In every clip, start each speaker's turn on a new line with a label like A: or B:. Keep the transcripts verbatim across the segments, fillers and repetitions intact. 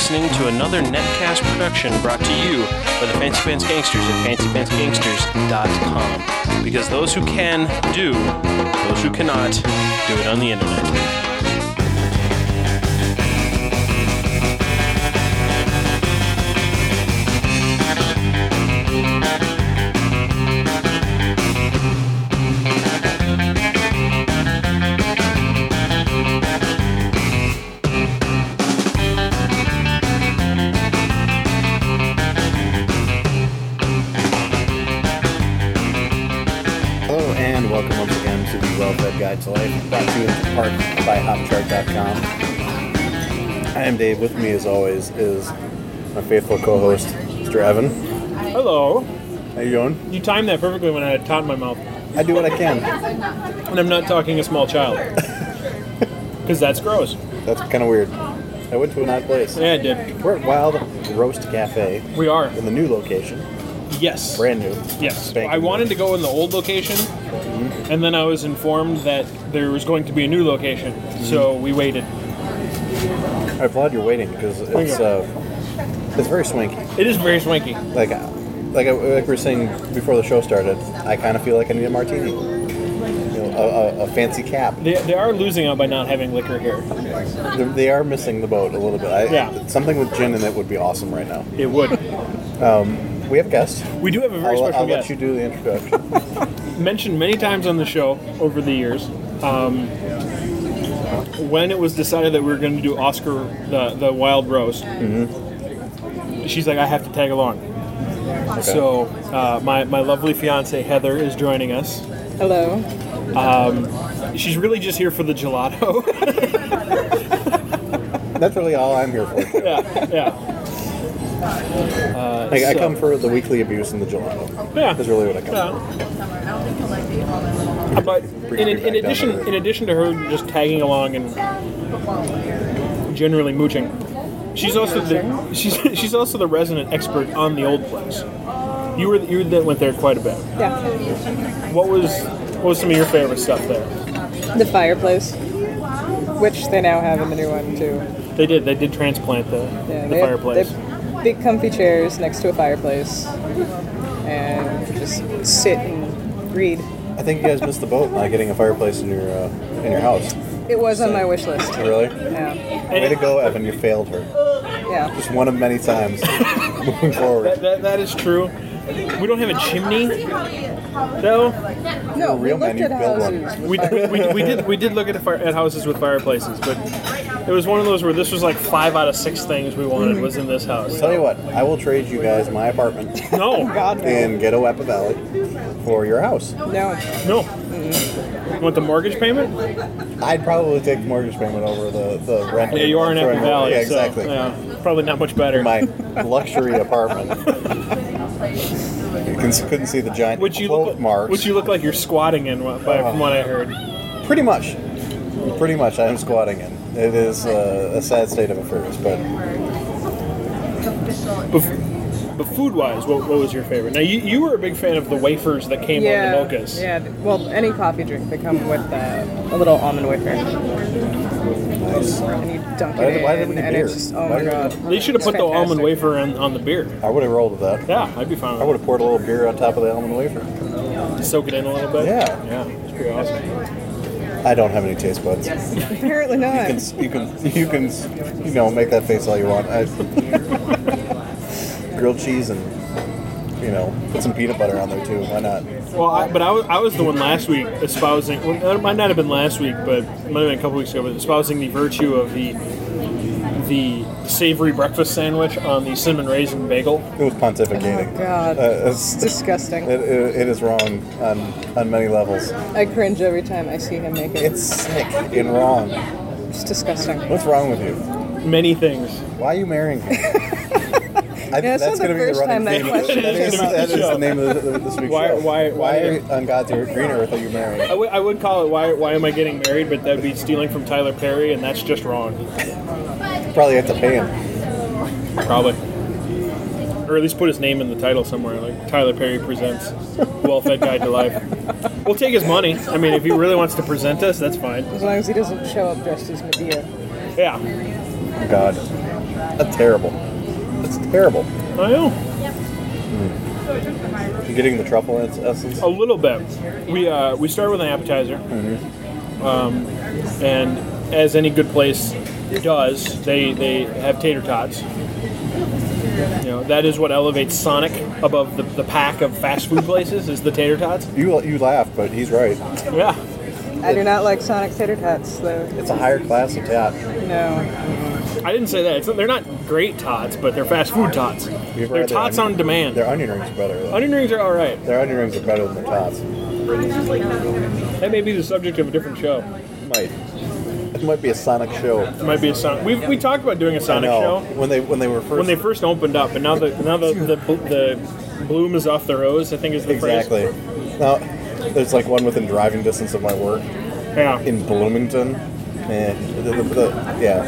A: listening to another Netcast production brought to you by the Fancy Pants Gangsters at fancy pants gangsters dot com. Because those who can, do. Those who cannot, do it on the internet.
B: Guide to Life, brought to you in part by hop chart dot com. I am Dave. With me, as always, is my faithful co-host, Mister Evan.
C: Hello.
B: How you doing?
C: You timed that perfectly when I had tot in my mouth.
B: I do what I can.
C: And I'm not talking a small child. Because that's gross.
B: That's kind of weird. I went to an odd place.
C: Yeah, I did.
B: We're at Wild Roast Cafe.
C: We are.
B: In the new location.
C: Yes.
B: Brand new.
C: Yes.
B: Spanking
C: I wanted
B: new.
C: to go in the old location, mm-hmm. and then I was informed that there was going to be a new location, mm-hmm. so we waited.
B: I applaud your waiting because it's uh, it's very swanky.
C: It is very swanky.
B: Like, like, I, like we were saying before the show started, I kind of feel like I need a martini. You know, a, a, a fancy cap.
C: They, they are losing out by not having liquor here.
B: They, they are missing the boat a little bit. I,
C: yeah.
B: Something with gin in it would be awesome right now.
C: It would.
B: Um, we have guests.
C: We do have a very
B: I'll,
C: special
B: I'll
C: guest.
B: I'll let you do the introduction.
C: Mentioned many times on the show over the years. Um, when it was decided that we were going to do Oscar, the, the Wild Roast, mm-hmm. she's like, I have to tag along. Okay. So uh, my, my lovely fiance Heather is joining us.
D: Hello.
C: Um, she's really just here for the gelato.
B: That's really all I'm here for.
C: Yeah, yeah. Uh,
B: I,
C: so.
B: I come for the weekly abuse and the gelato.
C: Yeah,
B: that's really what I come
C: yeah. for. But in, in, in addition, in addition to her just tagging along and generally mooching, she's also the she's she's also the resident expert on the old place. You were you that went there quite a bit.
D: Yeah.
C: What was what was some of your favorite stuff there?
D: The fireplace, which they now have in the new one too.
C: They did. They did transplant the
D: yeah,
C: the
D: they
C: fireplace.
D: Have, they have big comfy chairs next to a fireplace, and just sit and read.
B: I think you guys missed the boat not getting a fireplace in your uh, in your house.
D: It was so, on my wish list.
B: Really?
D: Yeah.
B: Way to go, Evan! You failed her.
D: Yeah.
B: Just one of many times. Moving forward.
C: That, that, that is true. We don't have a chimney, though.
D: No,
B: we
D: we looked at houses.
C: We, we, we did we did look at, fire, at houses with fireplaces, but it was one of those where this was like five out of six things we wanted was in this house.
B: Tell you what, I will trade you guys my apartment.
C: No,
D: God, no.
B: In Ghetto Appa Valley for your house.
D: No.
C: No. Mm-hmm. You want the mortgage payment?
B: I'd probably take the mortgage payment over the, the rent.
C: Yeah, you are in Appa Valley.
B: Yeah, exactly.
C: So, yeah, probably not much better.
B: My luxury apartment. You can, couldn't see the giant
C: Which you
B: quote
C: look,
B: marks.
C: Which you look like you're squatting in, by, from what I heard.
B: Pretty much. Pretty much, I am squatting in. It is uh, a sad state of affairs, but...
C: But, but food-wise, what, what was your favorite? Now, you, you were a big fan of the wafers that came
D: yeah,
C: on the mochas.
D: Yeah, well, any coffee drink, they come with uh, a little almond wafer.
B: Nice.
D: And you dunk
B: Why
D: it
B: did-
D: in,
B: why did we
D: and
B: beer?
D: it's just, oh
B: Why
D: my
B: did-
D: god.
C: They should have put
D: It's
C: the almond
D: fantastic.
C: wafer on, on the beer.
B: I would have rolled with that.
C: Yeah, I'd be fine with
B: I would have poured a little beer on top of the almond wafer.
C: it. Soak it in a little bit.
B: Yeah.
C: Yeah, it's pretty awesome.
B: I don't have any taste buds.
D: Apparently not.
B: You can, you can, you can, you know, make that face all you want. I, grilled cheese and, you know, put some peanut butter on there too. Why not?
C: Well, I, but I was, I was the one last week espousing, well, it might not have been last week, but it might have been a couple weeks ago, but espousing the virtue of the the savory breakfast sandwich on the cinnamon raisin bagel.
B: It was pontificating.
D: Oh god,
B: Uh,
D: it's disgusting.
B: It, it, it is wrong on on many levels.
D: I cringe every time I see him make it.
B: It's sick and wrong.
D: It's disgusting.
B: What's wrong with you?
C: Many things.
B: Why are you marrying him? I,
D: Yeah, it's
B: that's
D: not
B: going
D: the
B: to be the
D: first
B: running
D: time that
B: theme.
D: question
B: That is,
C: is gonna be
B: that
C: the
B: is
C: show.
B: the name of the, this week's
C: Why-
B: show.
C: why- why-
B: on God's green earth are you marrying?
C: I, w- I would call it why why am I getting married, but that would be stealing from Tyler Perry, and that's just wrong.
B: Probably have to pay him.
C: Probably. Or at least put his name in the title somewhere, like Tyler Perry Presents Well-Fed Guide to Life. We'll take his money. I mean, if he really wants to present us, that's fine.
D: As long as he doesn't show up dressed as Medea.
C: Yeah.
B: God. That's terrible. That's terrible.
C: I know.
B: You're getting the truffle ess- essence?
C: A little bit. We uh, we start with an appetizer, um, and as any good place does, they they have tater tots. You know, that is what elevates Sonic above the, the pack of fast food places is the tater tots.
B: You you laugh, but he's right.
C: Yeah.
D: I do not like Sonic tater tots, though.
B: It's a higher class of tot.
D: No.
C: I didn't say that. It's, they're not great tots, but they're fast food tots.
B: You've
C: They're
B: read their
C: tots
B: onion-
C: on demand.
B: Their onion rings are better. Though.
C: Onion rings are all right.
B: Their onion rings are better than their tots.
C: That may be the subject of a different show.
B: Might. It might be a Sonic show.
C: It might be a Sonic. We we talked about doing a Sonic
B: I know.
C: show
B: When they when they were first
C: when they first opened up, and now the now the the, the bloom is off the rose. I think is the
B: exactly. Now there's like one within driving distance of my work
C: phrase. Yeah.
B: in Bloomington. Eh, the, the, the, yeah.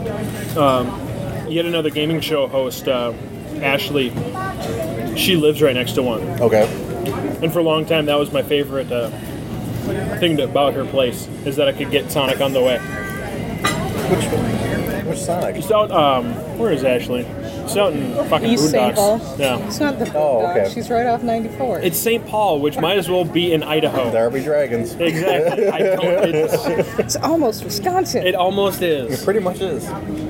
C: Yet another gaming show host, uh, Ashley. She lives right next to one,
B: Okay.
C: and for a long time that was my favorite uh, thing to, about her place is that I could get Sonic on the way.
B: Which which Sonic?
C: It's out. Um, where is Ashley? It's out in fucking
D: East Saint Paul.
C: Boondocks. Yeah.
D: It's not the
B: Oh,
D: Boondocks.
B: okay.
D: She's right off ninety-four.
C: It's Saint Paul, which might as well be in Idaho.
B: There be dragons.
C: Exactly. I don't, it's,
D: It's almost Wisconsin.
C: it almost
B: It
C: is.
B: pretty much is.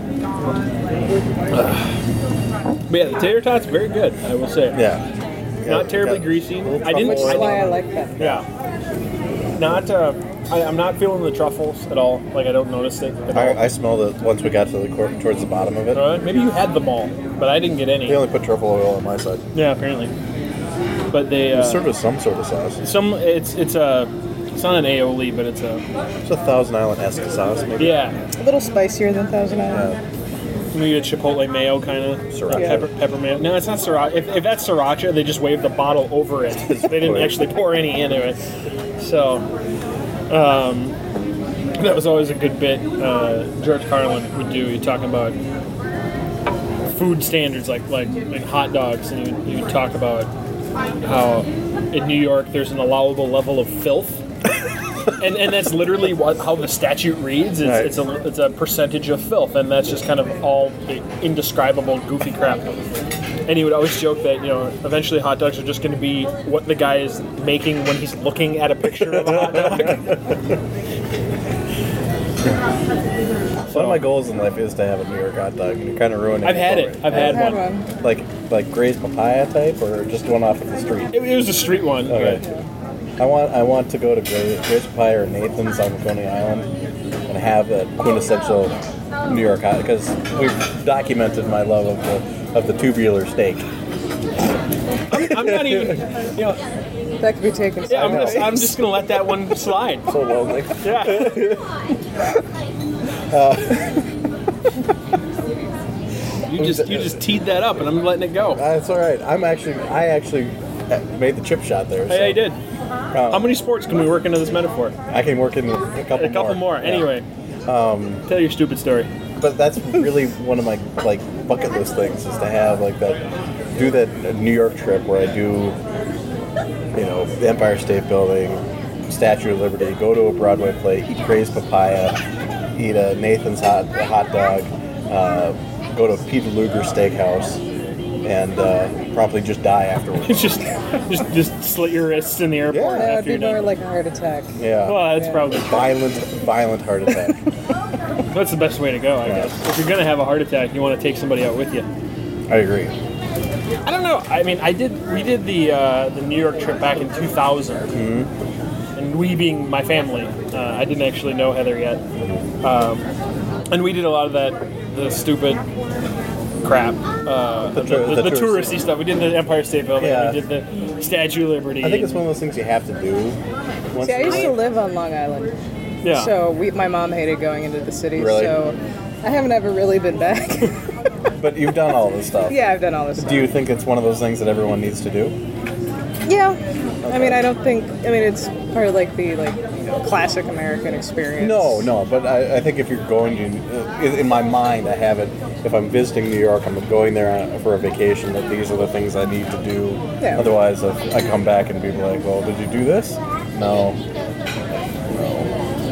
C: But yeah, the tater tots very good. I will say.
B: Yeah.
C: Not
B: Yeah,
C: terribly
B: got
C: greasy.
B: a little
C: I didn't-
D: Which
B: truffle
D: is
B: oil.
D: why I like them.
C: Yeah. Not. Uh, I, I'm not feeling the truffles at all. Like I don't notice it at all.
B: I, I smelled it once we got to the cor- towards the bottom of it.
C: Uh, maybe you had them all, but I didn't get any.
B: They only put truffle oil on my side.
C: Yeah, apparently. But they
B: It's
C: uh,
B: served with some sort of sauce.
C: some. It's it's a. It's not an aioli, but it's a.
B: It's a Thousand Island-esque sauce, maybe.
C: Yeah.
D: A little spicier than Thousand Island.
B: Yeah.
C: Maybe a chipotle mayo kind of.
B: Sriracha.
C: Pepper, pepper mayo. No, it's not sriracha. If, if that's sriracha, they just waved the bottle over it. They didn't actually pour any into it. So, um, that was always a good bit. Uh, George Carlin would do. He'd talk about food standards, like like in hot dogs, and he would, he would talk about how in New York there's an allowable level of filth. And, and that's literally what how the statute reads. It's,
B: Right.
C: it's a it's a percentage of filth, and that's just kind of all indescribable goofy crap. And he would always joke that you know eventually hot dogs are just going to be what the guy is making when he's looking at a picture of a hot dog.
B: One of my goals in life is to have a New York hot dog, and you're kind of ruining
C: I've had
B: for
C: it.
B: me.
C: I've had
D: I've had
C: one.
D: one.
B: Like like Gray's papaya type, or just one off of the street.
C: It, it was a street one.
B: Okay.
C: but-
B: I want I want to go to Gray, Gray's Papaya or Nathan's on Coney Island and have that quintessential New York hot, because we've documented my love of the of the tubular steak.
C: I'm not even. You know,
D: That could be taken.
C: yeah, I'm
B: know.
C: just I'm just gonna let that one slide.
B: So lonely.
C: Yeah. You just you just teed that up, and I'm letting it go.
B: That's all right. I'm actually I actually made the chip shot there.
C: Hey,
B: so
C: I did. How many sports can we work into this metaphor?
B: I can work in a couple
C: A couple more.
B: Yeah.
C: Anyway, tell your stupid story.
B: But that's really one of my like bucket list things is to have like that, do that New York trip where I do, you know, the Empire State Building, Statue of Liberty, go to a Broadway play, eat Gray's Papaya, eat a Nathan's hot a hot dog, uh, go to Peter Luger Steakhouse, and uh, probably just die afterwards.
C: just, just, just slit your wrists in the airport
B: Yeah.
D: That would
C: after
D: be
C: you're
D: more
C: done.
D: like a heart attack.
B: Yeah,
C: Well, that's
D: Yeah.
C: probably
B: violent, violent heart attack.
C: that's the best way to go, I guess. If you're gonna have a heart attack, you want to take somebody out with you.
B: I agree.
C: I don't know. I mean, I did. We did the uh, the New York trip back in two thousand,
B: Mm-hmm.
C: and we being my family. Uh, I didn't actually know Heather yet, um, and we did a lot of that the stupid crap, uh, the,
B: tour-
C: the,
B: the
C: the
B: tourist-
C: touristy stuff. We did the Empire State Building.
B: Yeah.
C: We did the Statue of Liberty.
B: I think it's one of those things you have to do. Once
D: See, I
B: in a
D: used to
B: while.
D: live on Long Island,
C: yeah.
D: so we, my mom hated going into the city.
B: Really?
D: So I haven't ever really been back.
B: But you've done all this stuff.
D: Yeah, I've done all this stuff.
B: Do you think it's one of those things that everyone needs to do?
D: Yeah. I mean, I don't think. I mean, it's part of like the like classic American experience.
B: No, no. But I, I think if you're going to, in, in my mind, I have it. If I'm visiting New York, I'm going there on- for a vacation. That these are the things I need to do.
D: Yeah.
B: Otherwise, if I come back and people are like, "Well, did you do this?" No.
C: I don't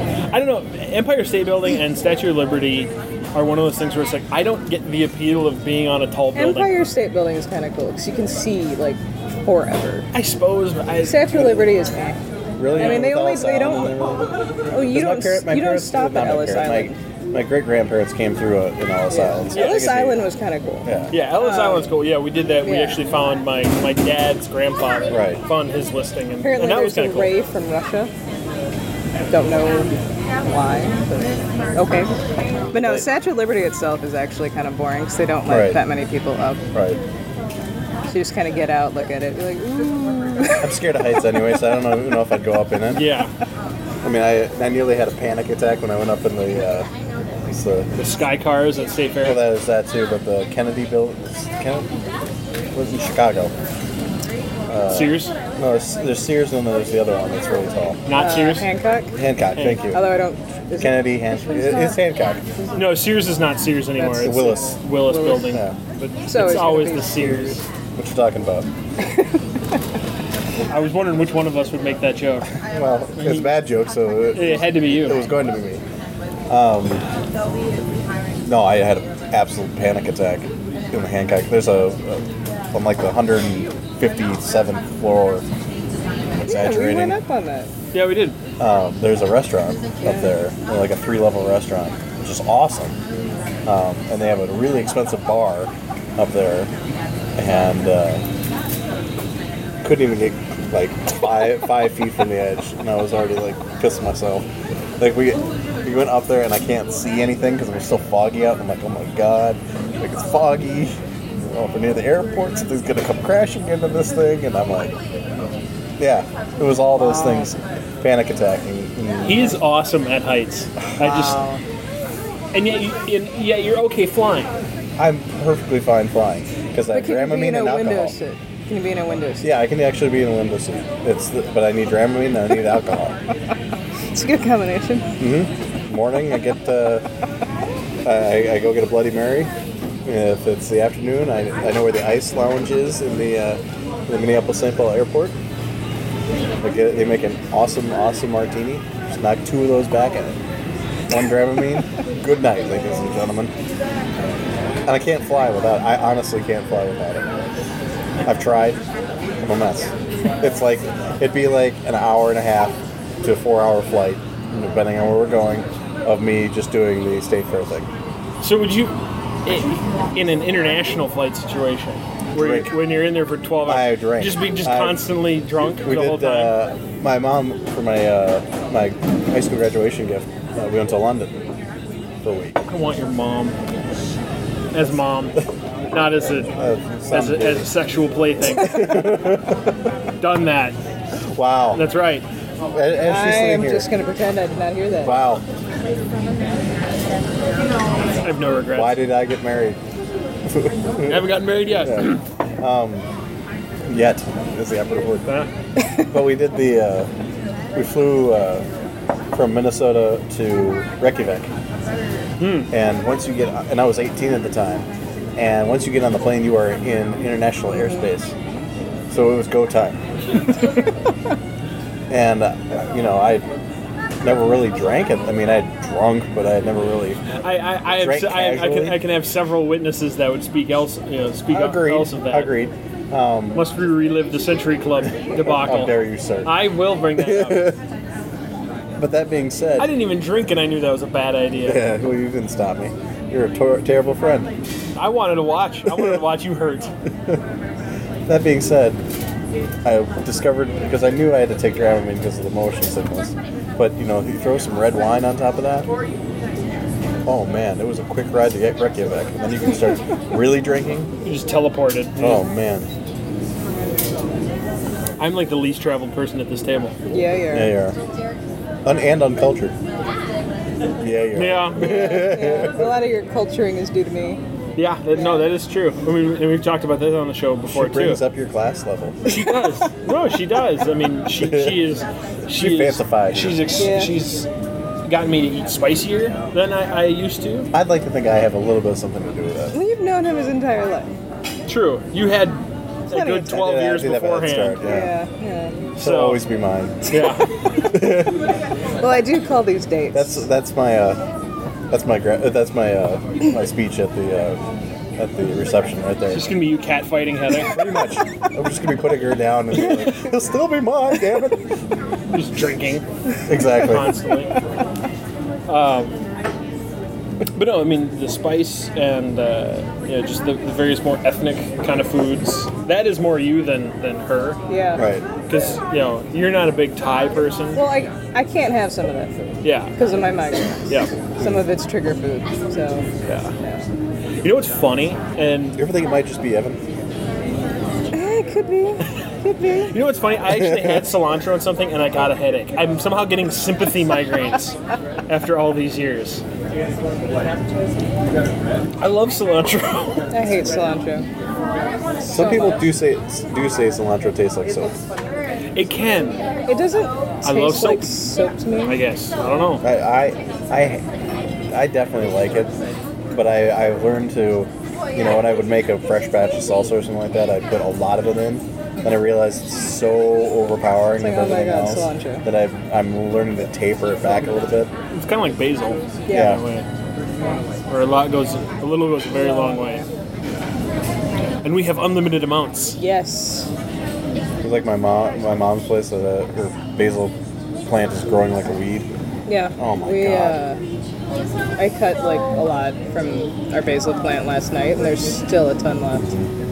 C: know. Empire State Building and Statue of Liberty are one of those things where it's like I don't get the appeal of being on a tall building.
D: Empire State Building is kind of cool because you can see like forever.
C: I suppose. But I,
D: Statue of Liberty is. Eh.
B: Really?
D: I mean, they
B: With
D: only
B: Ellis
D: they
B: Island
D: don't.
B: and everything?
D: Oh, you
B: 'Cause my
D: don't.
B: parent- my
D: You don't
B: parents-
D: stop
B: not
D: at
B: my
D: Ellis
B: parents,
D: Island.
B: My, my great grandparents came through uh, in Ellis Island. so I
D: Ellis
B: think it'd be-
D: Island was kind of cool.
B: Yeah.
C: Yeah, Ellis
D: Um,
C: Island's cool. Yeah, we did that. We
D: yeah.
C: actually found my, my dad's grandfather.
B: Right.
C: Found his listing, and,
D: Apparently,
C: and that was
D: there's
C: kind
D: a
C: of cool.
D: ray from Russia. Don't know why. But okay. But no,
B: But-
D: Statue of Liberty itself is actually kind of boring because they don't let
B: Right.
D: that many people up.
B: Right.
D: So you just kind of get out, look at it, be like, ooh.
B: I'm scared of heights anyway, so I don't know, know if I'd go up in it.
C: Yeah,
B: I mean, I, I nearly had a panic attack when I went up in the. Uh, it's the
C: the sky cars at State Fair.
B: well, that was that too, but the Kennedy building. Kennedy was in Chicago.
C: Sears,
B: No, there's, there's Sears and then there's the other one that's really tall.
C: not
D: Uh,
C: Sears.
D: Hancock.
B: Hancock, thank you.
D: Although I don't. Is
B: Kennedy, Han- it's Hancock.
C: No, Sears is not Sears anymore.
D: That's
C: it's
B: Willis.
C: it's Willis, building,
B: Yeah.
C: but
D: So
C: it's
D: it's gonna
C: always
D: be
C: the Sears.
B: What you talking about?
C: I was wondering which one of us would make that joke.
B: Well, it's a bad joke, so it,
C: It had to be you.
B: it was going to be me. Um, no, I had an absolute panic attack in the Hancock. There's a, a on like the one hundred fifty-seventh floor.
D: Yeah, we
B: Exaggerating.
D: went up on that.
C: Yeah, we did.
B: Um, there's a restaurant
D: Yeah.
B: up there, like a three-level restaurant, which is awesome. Um, and they have a really expensive bar up there, and uh, couldn't even get like five five feet from the edge, and I was already like pissing myself. Like we we went up there, and I can't see anything because it was so foggy out. And I'm like, oh my god, like it's foggy. Oh, if we're near the airport, something's gonna come crashing into this thing, and I'm like, yeah, it was all those things, panic attacking. And
C: He is awesome at heights. I just, and yet, you, and yet you're okay flying.
B: I'm perfectly fine flying because I
D: But
B: have
D: can you be
B: Dramamine
D: in a
B: and
D: window
B: alcohol.
D: seat? Can you be in a window seat?
B: Yeah, I can actually be in a window seat. It's the, but I need Dramamine and I need alcohol.
D: It's a good combination.
B: Morning, I get uh, I, I go get a Bloody Mary. If it's the afternoon, I, I know where the ice lounge is in the uh, the Minneapolis Saint Paul Airport. They, get, they make an awesome, awesome martini. Just knock two of those back at it. One Dramamine. Good night, ladies and gentlemen. And I can't fly without. I honestly can't fly without it. I've tried. I'm a mess. It's like it'd be like an hour and a half to a four-hour flight, depending on where we're going, of me just doing the State Fair thing.
C: So would you, i- in an international flight situation, where
B: Drink.
C: you, when you're in there for twelve hours,
B: I drank.
C: just be just
B: I-
C: constantly drunk
B: We
C: the whole
B: did.
C: time?
B: Uh, my mom for my uh, my high school graduation gift. Uh, we went to London for a week.
C: I want your mom as mom, not as a
B: Uh,
C: as a, as a sexual plaything. Done that.
B: wow.
C: That's right.
B: And, and she's sitting
D: I'm
B: here.
D: just going to pretend I did not hear that.
B: Wow.
C: I have no regrets.
B: Why did I get married?
C: I haven't gotten married yet.
B: Yet is the operative word.
C: Huh?
B: But we did the. Uh, we flew uh, from Minnesota to Reykjavik, and once you get, and I was eighteen at the time, and once you get on the plane, you are in international airspace. So it was go time. And uh, you know, I never really drank it. I mean, I had drunk, but I had never really.
C: I, I, I, have,
B: Drank
C: se- I, I, can,
B: casually?
C: I can have several witnesses that would speak else, you know, speak
B: Agreed.
C: else of that.
B: Agreed.
C: Must we relive the Century Club debacle?
B: How dare you, sir?
C: I will bring that up.
B: But that being said,
C: I didn't even drink, and I knew that was a bad idea.
B: yeah, well, you didn't stop me. You're a tor- terrible friend.
C: I wanted to watch. I wanted to watch you hurt.
B: That being said, I discovered because I knew I had to take Dramamine because of the motion sickness. But you know, you throw some red wine on top of that. Oh man, it was a quick ride to get Reykjavik, and then you can start really drinking.
C: You just teleported.
B: Oh man,
C: I'm like the least traveled person at this table.
D: Yeah, you're.
B: yeah, you are. Un- and uncultured. Yeah, you are.
C: Yeah,
D: Yeah, a lot of your culturing is due to me.
C: yeah. That, no, that is true. I mean, and we've talked about that on the show before
B: She brings
C: too.
B: up your class level.
C: She does. No, she does. I mean, she she is. She,
B: She
C: is,
B: fancified you.
C: She's ex-
D: Yeah.
C: she's gotten me to eat spicier than I, I used to.
B: I'd like to think I have a little bit of something to do with that.
D: Well, you've known him his entire life.
C: True. You had a
D: plenty
C: good
D: of time.
C: twelve
B: I did- I
C: years
B: did have a head
C: beforehand.
B: start, yeah.
D: Yeah, yeah.
B: She'll
C: So-
B: always be mine.
C: Yeah.
D: Well, I do call these dates.
B: That's that's my uh, that's my gra- uh, that's my uh, my speech at the uh, at the reception right there.
C: It's just gonna be you cat fighting Heather.
B: Pretty much. I'm just gonna be putting her down and be like, he'll still be mine, damn it.
C: Just drinking
B: Exactly.
C: constantly. Um, but no, I mean the spice and uh, you know, just the, the various more ethnic kind of foods. That is more you than than her.
D: yeah.
B: Right.
C: Because you know you're not a big Thai person.
D: Well, I I can't have some of that food
C: Yeah.
D: because of my migraines.
C: Yeah.
D: Some of it's trigger food. So
C: Yeah.
D: yeah.
C: You know what's funny? And
B: You ever think it might just be Evan?
D: Eh, it could be. Could be.
C: you know what's funny? I actually had cilantro and something, and I got a headache. I'm somehow getting sympathy migraines after all these years. I love cilantro.
D: I hate cilantro.
B: Some people do say do say cilantro tastes like soap.
C: It can,
D: It doesn't taste
C: love soap.
D: like soap to me.
C: I guess. I don't know.
B: I I I, I definitely like it, but I I learned to, you know, when I would make a fresh batch of salsa or something like that, I'd put a lot of it in. Then I realized it's so overpowering
D: It's like,
B: with
D: oh my
B: everything
D: God,
B: else
D: cilantro.
B: that I I'm learning to taper it back a little bit.
C: It's kind of like basil.
D: Yeah.
C: In a way. Where a lot goes, a little goes a very long way. And we have unlimited amounts.
D: Yes.
B: It's like my mom my mom's place. Uh, her basil plant is growing like a weed.
D: Yeah.
B: Oh my
D: we,
B: God.
D: Uh, I cut like a lot from our basil plant last night, and there's still a ton left.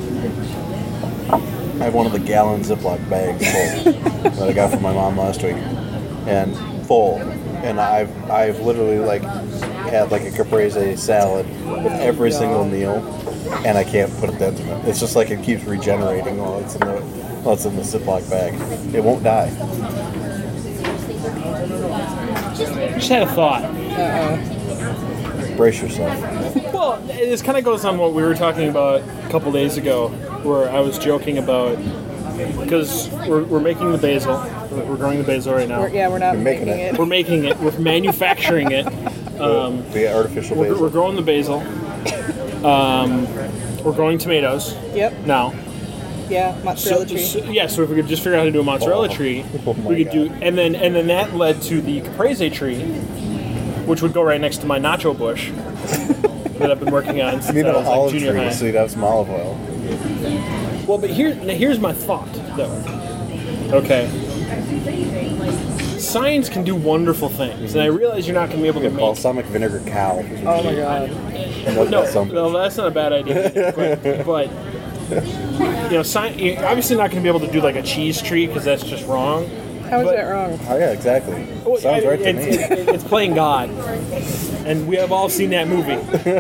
B: I have one of the gallon Ziploc bags full that I got from my mom last week, and full. And I've I've literally like had like a caprese salad with every single meal, and I can't put it down to it. It's just like it keeps regenerating while it's in the while it's in the Ziploc bag. It won't die.
C: Just had a thought.
D: Uh-oh.
B: Brace yourself.
C: Well, this kind of goes on what we were talking about a couple days ago, where I was joking about because we're, we're making the basil, we're, we're growing the basil right now.
D: We're, yeah, we're not
B: You're making
D: making
B: it.
D: it.
C: We're making it. We're manufacturing it. Um,
B: The artificial
C: we're,
B: basil.
C: we're growing the basil. Um, we're growing tomatoes
D: Yep.
C: now.
D: Yeah.
C: So,
D: Mozzarella tree.
C: so- yeah, so if we could just figure out how to do a mozzarella
B: Oh.
C: tree,
B: Oh my
C: we could do,
B: God.
C: and then and then that led to the caprese tree, which would go right next to my nacho bush that I've been working on
B: You
C: since
B: need
C: I
B: an
C: was like
B: olive
C: junior
B: tree
C: high.
B: so you'd have some olive oil.
C: Well, but here, now here's my thought, though. Okay. Science can do wonderful things, and I realize you're not going to be able to make.
B: Balsamic vinegar cow.
D: Oh my God.
B: No,
C: No,
B: that's something.
C: no, that's not a bad idea. But, but you know, sci- you're obviously not going to be able to do like a cheese tree because that's just wrong.
D: How is
C: But-
D: that wrong?
B: Oh yeah, exactly.
C: Well,
B: Sounds
C: I-
B: right to
C: it's,
B: me.
C: it's- it's playing God, and we have all seen that movie.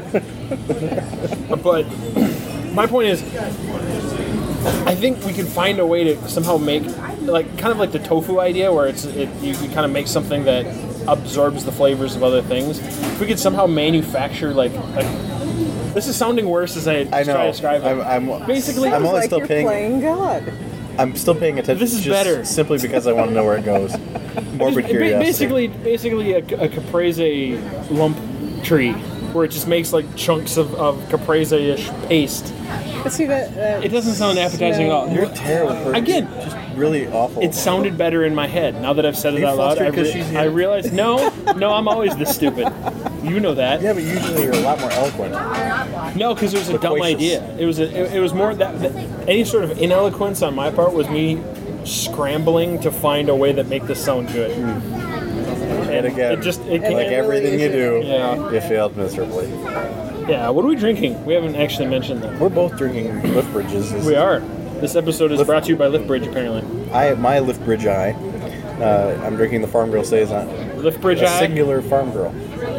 C: But my point is, I think we could find a way to somehow make, like, kind of like the tofu idea, where it's it, you, you kind of make something that absorbs the flavors of other things. If we could somehow manufacture like, like this is sounding worse as I,
B: I
C: try
B: know.
C: to describe it.
B: I'm, I'm
C: Basically,
B: I'm
D: Sounds
B: only
D: like
B: still
D: you're
B: paying.
D: playing God.
B: I'm still paying attention.
C: This is
B: just
C: better.
B: simply because I want to know where it goes. Morbid
C: Ba-
B: curiosity.
C: Basically, basically a, a caprese lump tree, where it just makes like chunks of, of caprese-ish paste.
D: But see that. that
C: It doesn't sound appetizing at all.
B: You're a terrible person.
C: Again,
B: just really awful.
C: it sounded better in my head. Now that I've said it
B: Are you
C: out loud, I,
B: flustered 'cause
C: re-
B: she's here?
C: I realize no, no, I'm always this stupid. You know that.
B: Yeah, but usually you're a lot more eloquent.
C: No, because it was a dumb
B: Loquacious.
C: idea. It was a, it, it was more that, that any sort of ineloquence on my part was me scrambling to find a way that make this sound good.
B: And again,
C: It just it
B: like
C: can't,
B: everything you do,
C: Yeah.
B: you failed miserably.
C: yeah. What are we drinking? We haven't actually mentioned that.
B: We're both drinking lift bridges. This
C: We
B: is-
C: are. This episode is
B: Lift-
C: brought to you by Liftbridge, apparently.
B: I have my lift bridge eye. Uh, I'm drinking the Farm Girl Saison.
C: Liftbridge
B: A
C: Eye.
B: singular Farm Girl.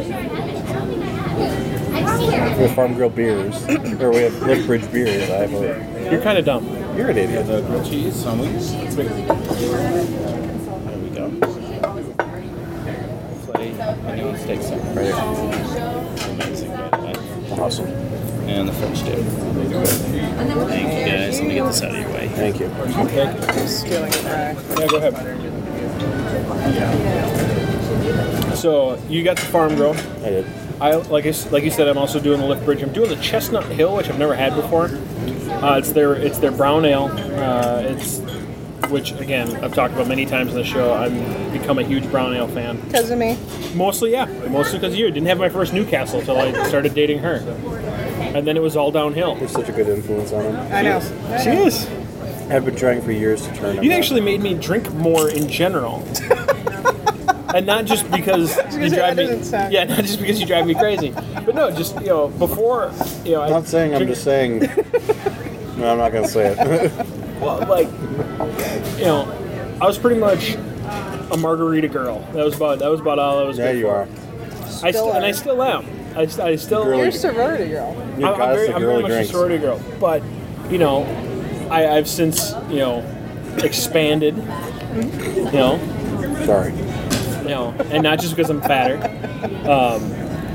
B: We have Farm Girl beers, or we have Lift Bridge beers. I have a.
C: You're kind of dumb.
B: You're an idiot.
E: The grilled cheese sandwich. There we go. Filet onion steak salad.
B: Right here.
E: Amazing, by the way.
B: Awesome.
E: And the French dip. Thank you guys. Let me get this out of your way.
B: Thank you.
D: Stealing it back.
C: Yeah, go ahead. So you got the Farm Girl.
B: I did.
C: I like I, s- like you said, I'm also doing the Liftbridge. I'm doing the Chestnut Hill, which I've never had before. Uh, it's their it's their brown ale. Uh, it's which again I've talked about many times on the show. I've become a huge brown ale fan.
D: Because of me.
C: Mostly, yeah, mostly because of you. Didn't have my first Newcastle until I started dating her, and then it was all downhill.
B: You're such a good influence on him.
D: I know. I
C: She
D: know.
C: is.
B: I've been trying for years to turn him.
C: You
B: on.
C: actually made me drink more in general. And not just because you
D: say
C: drive
D: that
C: me,
D: doesn't sound-
C: yeah, not just because you drive me crazy, but no, just you know, before, you know,
B: I'm not saying. I'm just saying. No, I'm not gonna say it.
C: well, like, you know, I was pretty much a margarita girl. That was about that was about all I was.
B: Yeah,
C: good
B: you
C: for.
B: are.
C: I st-
D: Still
C: and I
D: are.
C: still am. I, st- I still.
B: Girly-
D: You're a sorority girl.
B: Your
C: I'm, I'm
B: goddess
C: very,
B: of
C: I'm very
B: girly
C: much
B: drinks.
C: a sorority girl, but you know, I, I've since you know expanded. You know,
B: Sorry.
C: you know, and not just because I'm fatter. Um,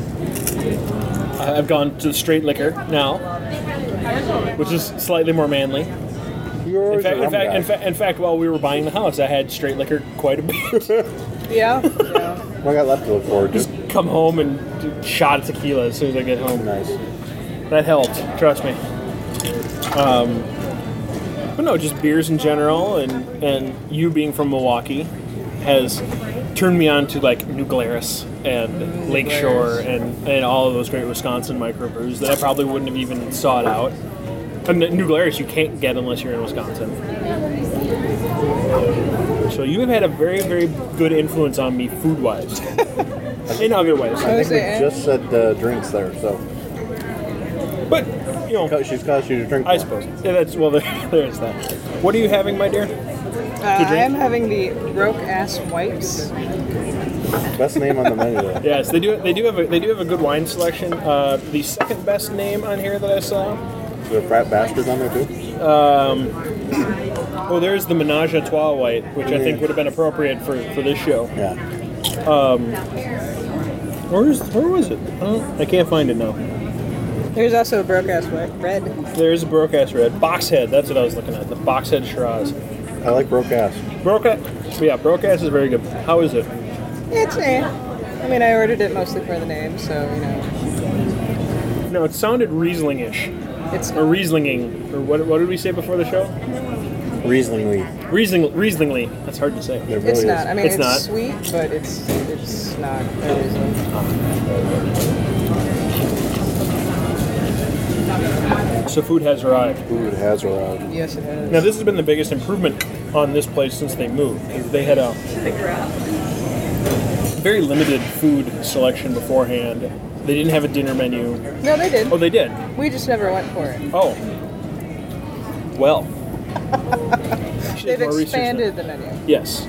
C: I- I've gone to straight liquor now, which is slightly more manly.
B: You're
C: In
B: always
C: fact,
B: a
C: in
B: rum
C: fact,
B: guy.
C: in fact, in fact, while we were buying the house, I had straight liquor quite a bit.
D: Yeah. Yeah.
B: Well, I got left to look forward to.
C: Just come home and do a shot of tequila as soon as I get home.
B: Nice.
C: That helped, trust me. Um, but no, just beers in general, and and you being from Milwaukee has turned me on to like New Glarus and Lakeshore and, and all of those great Wisconsin microbrews that I probably wouldn't have even sought out. And the New Glarus you can't get unless you're in Wisconsin. So you have had a very, very good influence on me food-wise. In other ways.
D: I
B: I
D: was
B: think
D: saying,
B: we just said uh, drinks there, so
C: But, you know,
B: Cut- she's caused you to drink.
C: I
B: more.
C: suppose. Yeah, that's, well, there, there is that. What are you having, my dear?
D: uh, I
C: drink?
D: am having the broke ass wipes.
B: Best name on the menu. Though.
C: Yes, they do. They do have a they do have a good wine selection. Uh, the second best name on here that I saw.
B: Is there a frat bastard on there too?
C: Oh, there's the Menage a Trois white, which I think would have been appropriate for, for this show.
B: Yeah.
C: Where's where was it? Oh, I can't find it now.
D: There's also a broke ass wi- red.
C: There's a Broke Ass Red. Boxhead, that's what I was looking at. The Boxhead Shiraz.
B: I like broke ass.
C: Broke Ass. Yeah, Broke Ass is very good. How is it?
D: It's eh. I mean, I ordered it mostly for the name, so you know,
C: No, it sounded Riesling-ish.
D: it's
C: Or Rieslinging. Or what, what did we say before the show?
B: Rieslingly.
C: Riesling, Rieslingly. That's hard to say.
B: There really
D: it's
B: is.
D: not. I mean,
C: It's
D: it's,
C: not.
D: sweet, but it's it's not. It isn't.
C: So food has arrived.
B: Food has arrived.
D: Yes, it is.
C: Now this has been the biggest improvement on this place since they moved. They had a very limited food selection beforehand. They didn't have a dinner menu.
D: No, they did.
C: Oh, they did.
D: We just never went for it.
C: Oh, well. She does
D: They've
C: more research
D: expanded
C: than-
D: the menu.
C: Yes.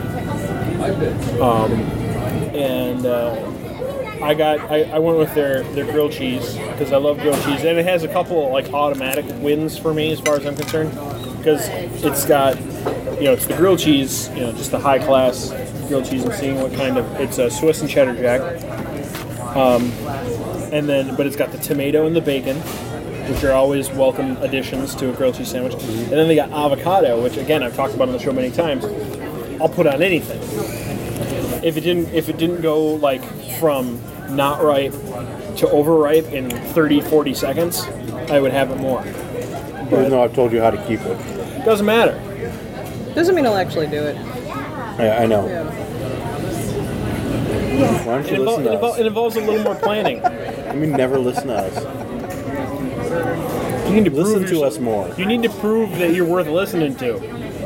C: Um, and uh, I got I, I went with their, their grilled cheese because I love grilled cheese, and it has a couple like automatic wins for me as far as I'm concerned because it's got you know it's the grilled cheese, you know just the high class grilled cheese, and seeing what kind of it's a Swiss and cheddar jack, um, and then but it's got the tomato and the bacon, which are always welcome additions to a grilled cheese sandwich, and then they got avocado, which again I've talked about on the show many times. I'll put on anything. If it didn't, if it didn't go like from not ripe to overripe in thirty, forty seconds, I would have it more.
B: Even though I've told you how to keep it.
C: Doesn't matter.
D: Doesn't mean I'll actually do it.
B: I, I know.
D: Yeah.
B: Why don't
C: It,
B: you
C: invol-
B: listen
C: it,
B: to
C: invol-
B: us?
C: it involves a little more planning.
B: I mean, never listen to us.
C: You need to
B: Listen
C: prove
B: to
C: yourself-
B: us more.
C: You need to prove that you're worth listening to.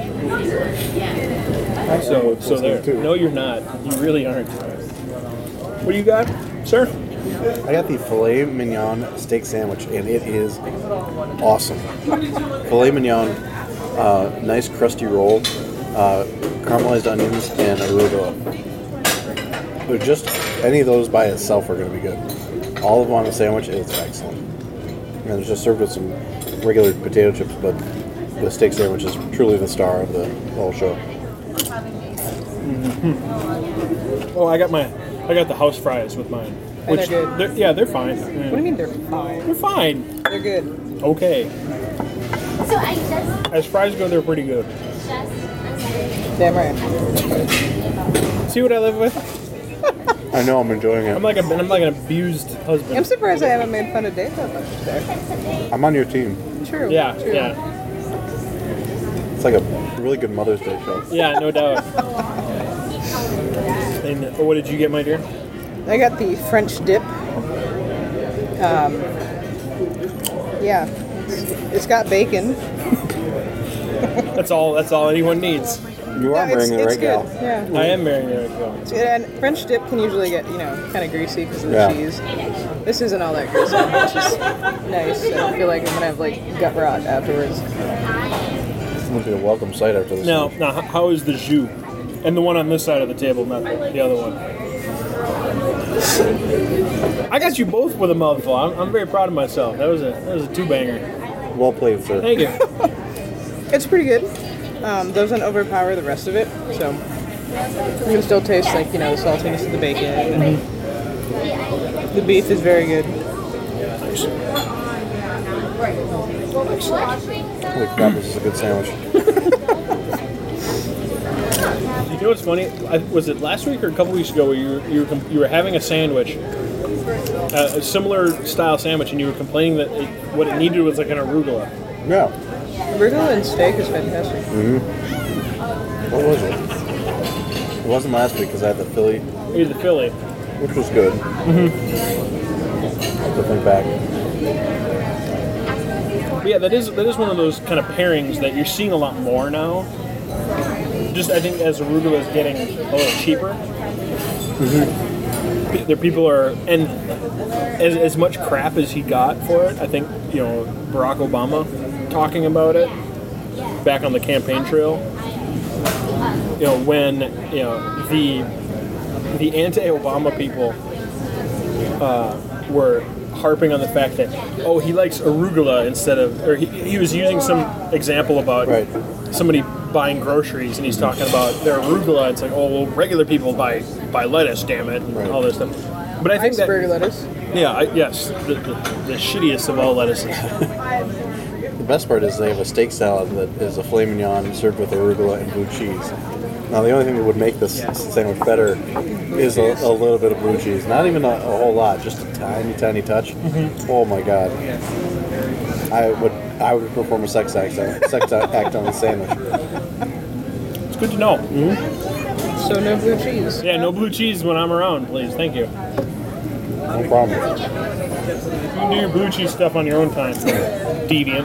C: So,
B: worth
C: so there.
B: listening to.
C: No, you're not. You really aren't. What do you got, sir?
B: I got the filet mignon steak sandwich, and it is awesome. Filet mignon, uh, nice crusty roll, uh, caramelized onions, and arugula. But just any of those by itself are going to be good. All of them on a sandwich is excellent. And it's just served with some regular potato chips, but the steak sandwich is truly the star of the whole show.
C: Oh, I got my, I got the house fries with mine.
D: And they're good.
C: They're, yeah, they're fine.
D: What do you mean they're fine?
C: They're fine.
D: They're good.
C: Okay.
F: So I just,
C: As fries go, they're pretty good.
F: just, I'm sorry.
D: Damn right.
C: See what I live with?
B: I know, I'm enjoying it.
C: I'm like a, I'm like an abused husband.
D: I'm surprised I haven't made fun of Dave that much today.
B: I'm on your team.
D: True.
C: Yeah,
D: true.
C: yeah,
B: It's like a really good Mother's Day show.
C: yeah, no doubt. And oh, what did you get, my dear?
D: I got the French dip. Um, yeah, it's, it's got bacon.
C: That's all. That's all anyone needs.
B: You are
D: Yeah, it's,
B: wearing the
D: it's
B: right
D: good.
B: gal.
D: Yeah.
C: I am marrying the right girl.
D: It's good. And French dip can usually get, you know, kind of greasy because of the
B: Yeah.
D: cheese. This isn't all that greasy, which is nice. I don't feel like I'm gonna have like gut rot afterwards.
B: It's going to be a welcome sight after this.
C: Now,
B: one.
C: now, h- how is the jus? And the one on this side of the table, not the other one. I got you both with a mouthful. I'm, I'm very proud of myself. That was a that was a two banger.
B: Well played, sir.
C: Thank you.
D: It's pretty good. Um, doesn't overpower the rest of it, so you can still taste like, you know, the saltiness of the bacon. And the beef is very good.
B: Holy crap, this is a good sandwich.
C: You know what's funny? I, was it last week or a couple weeks ago where you were, you were, com- you were having a sandwich, uh, a similar style sandwich, and you were complaining that it, what it needed was like an arugula.
B: Yeah.
D: Arugula and steak is fantastic.
B: What was it? It wasn't last week because I had the Philly,
C: Here's the Philly.
B: which was good. Mm-hmm. I have to think back.
C: But yeah, that is that is one of those kind of pairings that you're seeing a lot more now. Just I think as arugula is getting a little cheaper, mm-hmm. there people are, and as as much crap as he got for it, I think you know Barack Obama talking about it back on the campaign trail. You know when you know the the anti-Obama people uh, were harping on the fact that oh he likes arugula instead of or he, he was using some example about
B: Right.
C: somebody buying groceries and he's talking about their arugula. It's like oh well regular people buy buy lettuce, damn it, and
B: Right.
C: all this stuff. But I think that
D: Iceberg lettuce.
C: yeah I, yes the, the, the shittiest of all lettuces.
B: The best part is they have a steak salad that is a filet mignon served with arugula and blue cheese. Now, the only thing that would make this sandwich better is a, a little bit of blue cheese. Not even a, a whole lot, just a tiny, tiny touch. Mm-hmm. Oh my god! I would, I would perform a sex act, sex act on the sandwich.
C: It's good to know.
D: So no blue cheese.
C: Yeah, no blue cheese when I'm around, please. Thank you.
B: No problem.
C: You can do your blue cheese stuff on your own time, deviant.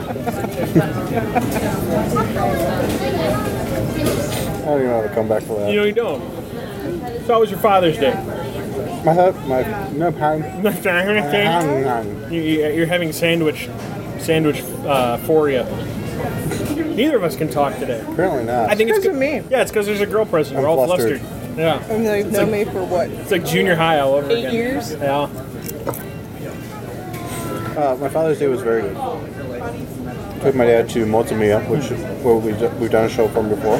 B: I don't even know how to come back for that.
C: You know you don't. So how was your Father's Day?
B: My head, my no pan.
C: You- you- You're having sandwich, sandwich uh, for you. Neither of us can talk today.
B: Apparently not.
C: I think it's
D: Because of me.
C: Yeah, it's because there's a girl present. We're
B: I'm
C: all
B: flustered.
C: flustered. Yeah,
D: And they've known me for what?
C: it's like junior high all over
D: Eight
C: again.
D: years?
C: Yeah.
B: Uh, my Father's Day was very good. Took my dad to Motomia, which where we we've done a show from before.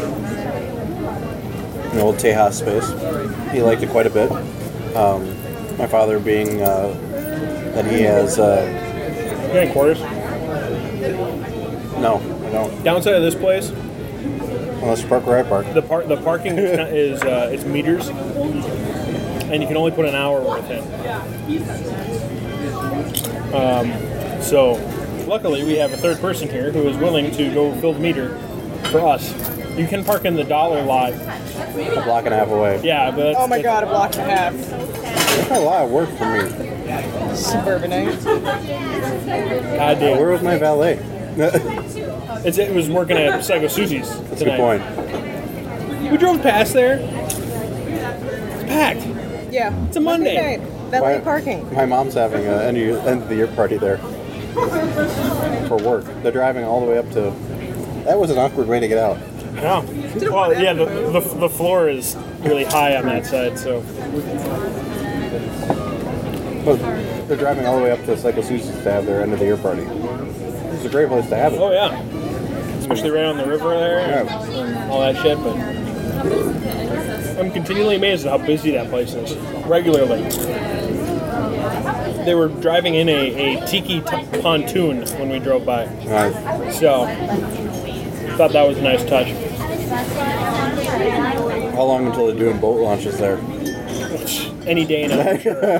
B: An old Tejas space. He liked it quite a bit. Um, my father being uh, that he has uh,
C: You got any quarters?
B: no, I don't.
C: Downside of this place,
B: Unless you park where I park.
C: the par- the parking is, kind- is uh, it's meters, and you can only put an hour worth in. Um, so, luckily, we have a third person here who is willing to go fill the meter for us. You can park in the dollar lot.
B: A block and a half away.
C: Yeah, but that's,
D: Oh my
C: that's-
D: god, a block and a half.
B: That's a lot of work for me.
D: Suburbanite.
C: God damn.
B: Where was my valet? That's
C: It's, it was working at Psycho Susie's
B: a good
C: tonight.
B: point.
C: We drove past there. It's packed.
D: Yeah.
C: It's a Monday.
D: night. Valet
B: My-
D: parking.
B: My mom's having an end of, end of the year party there for work. They're driving all the way up to. That was an awkward way to get out.
C: Yeah. Well, yeah, the, the, the floor is really high on that side, so.
B: But they're driving all the way up to Psycho Susie's to have their end of the year party. It's a great place to have it.
C: Oh, yeah. Especially right on the river there and,
B: Yeah.
C: and all that shit, but. I'm continually amazed at how busy that place is. Regularly. They were driving in a, a tiki t- pontoon when we drove by.
B: Nice.
C: So, thought that was a nice touch.
B: How long until they're doing boat launches there?
C: any day now.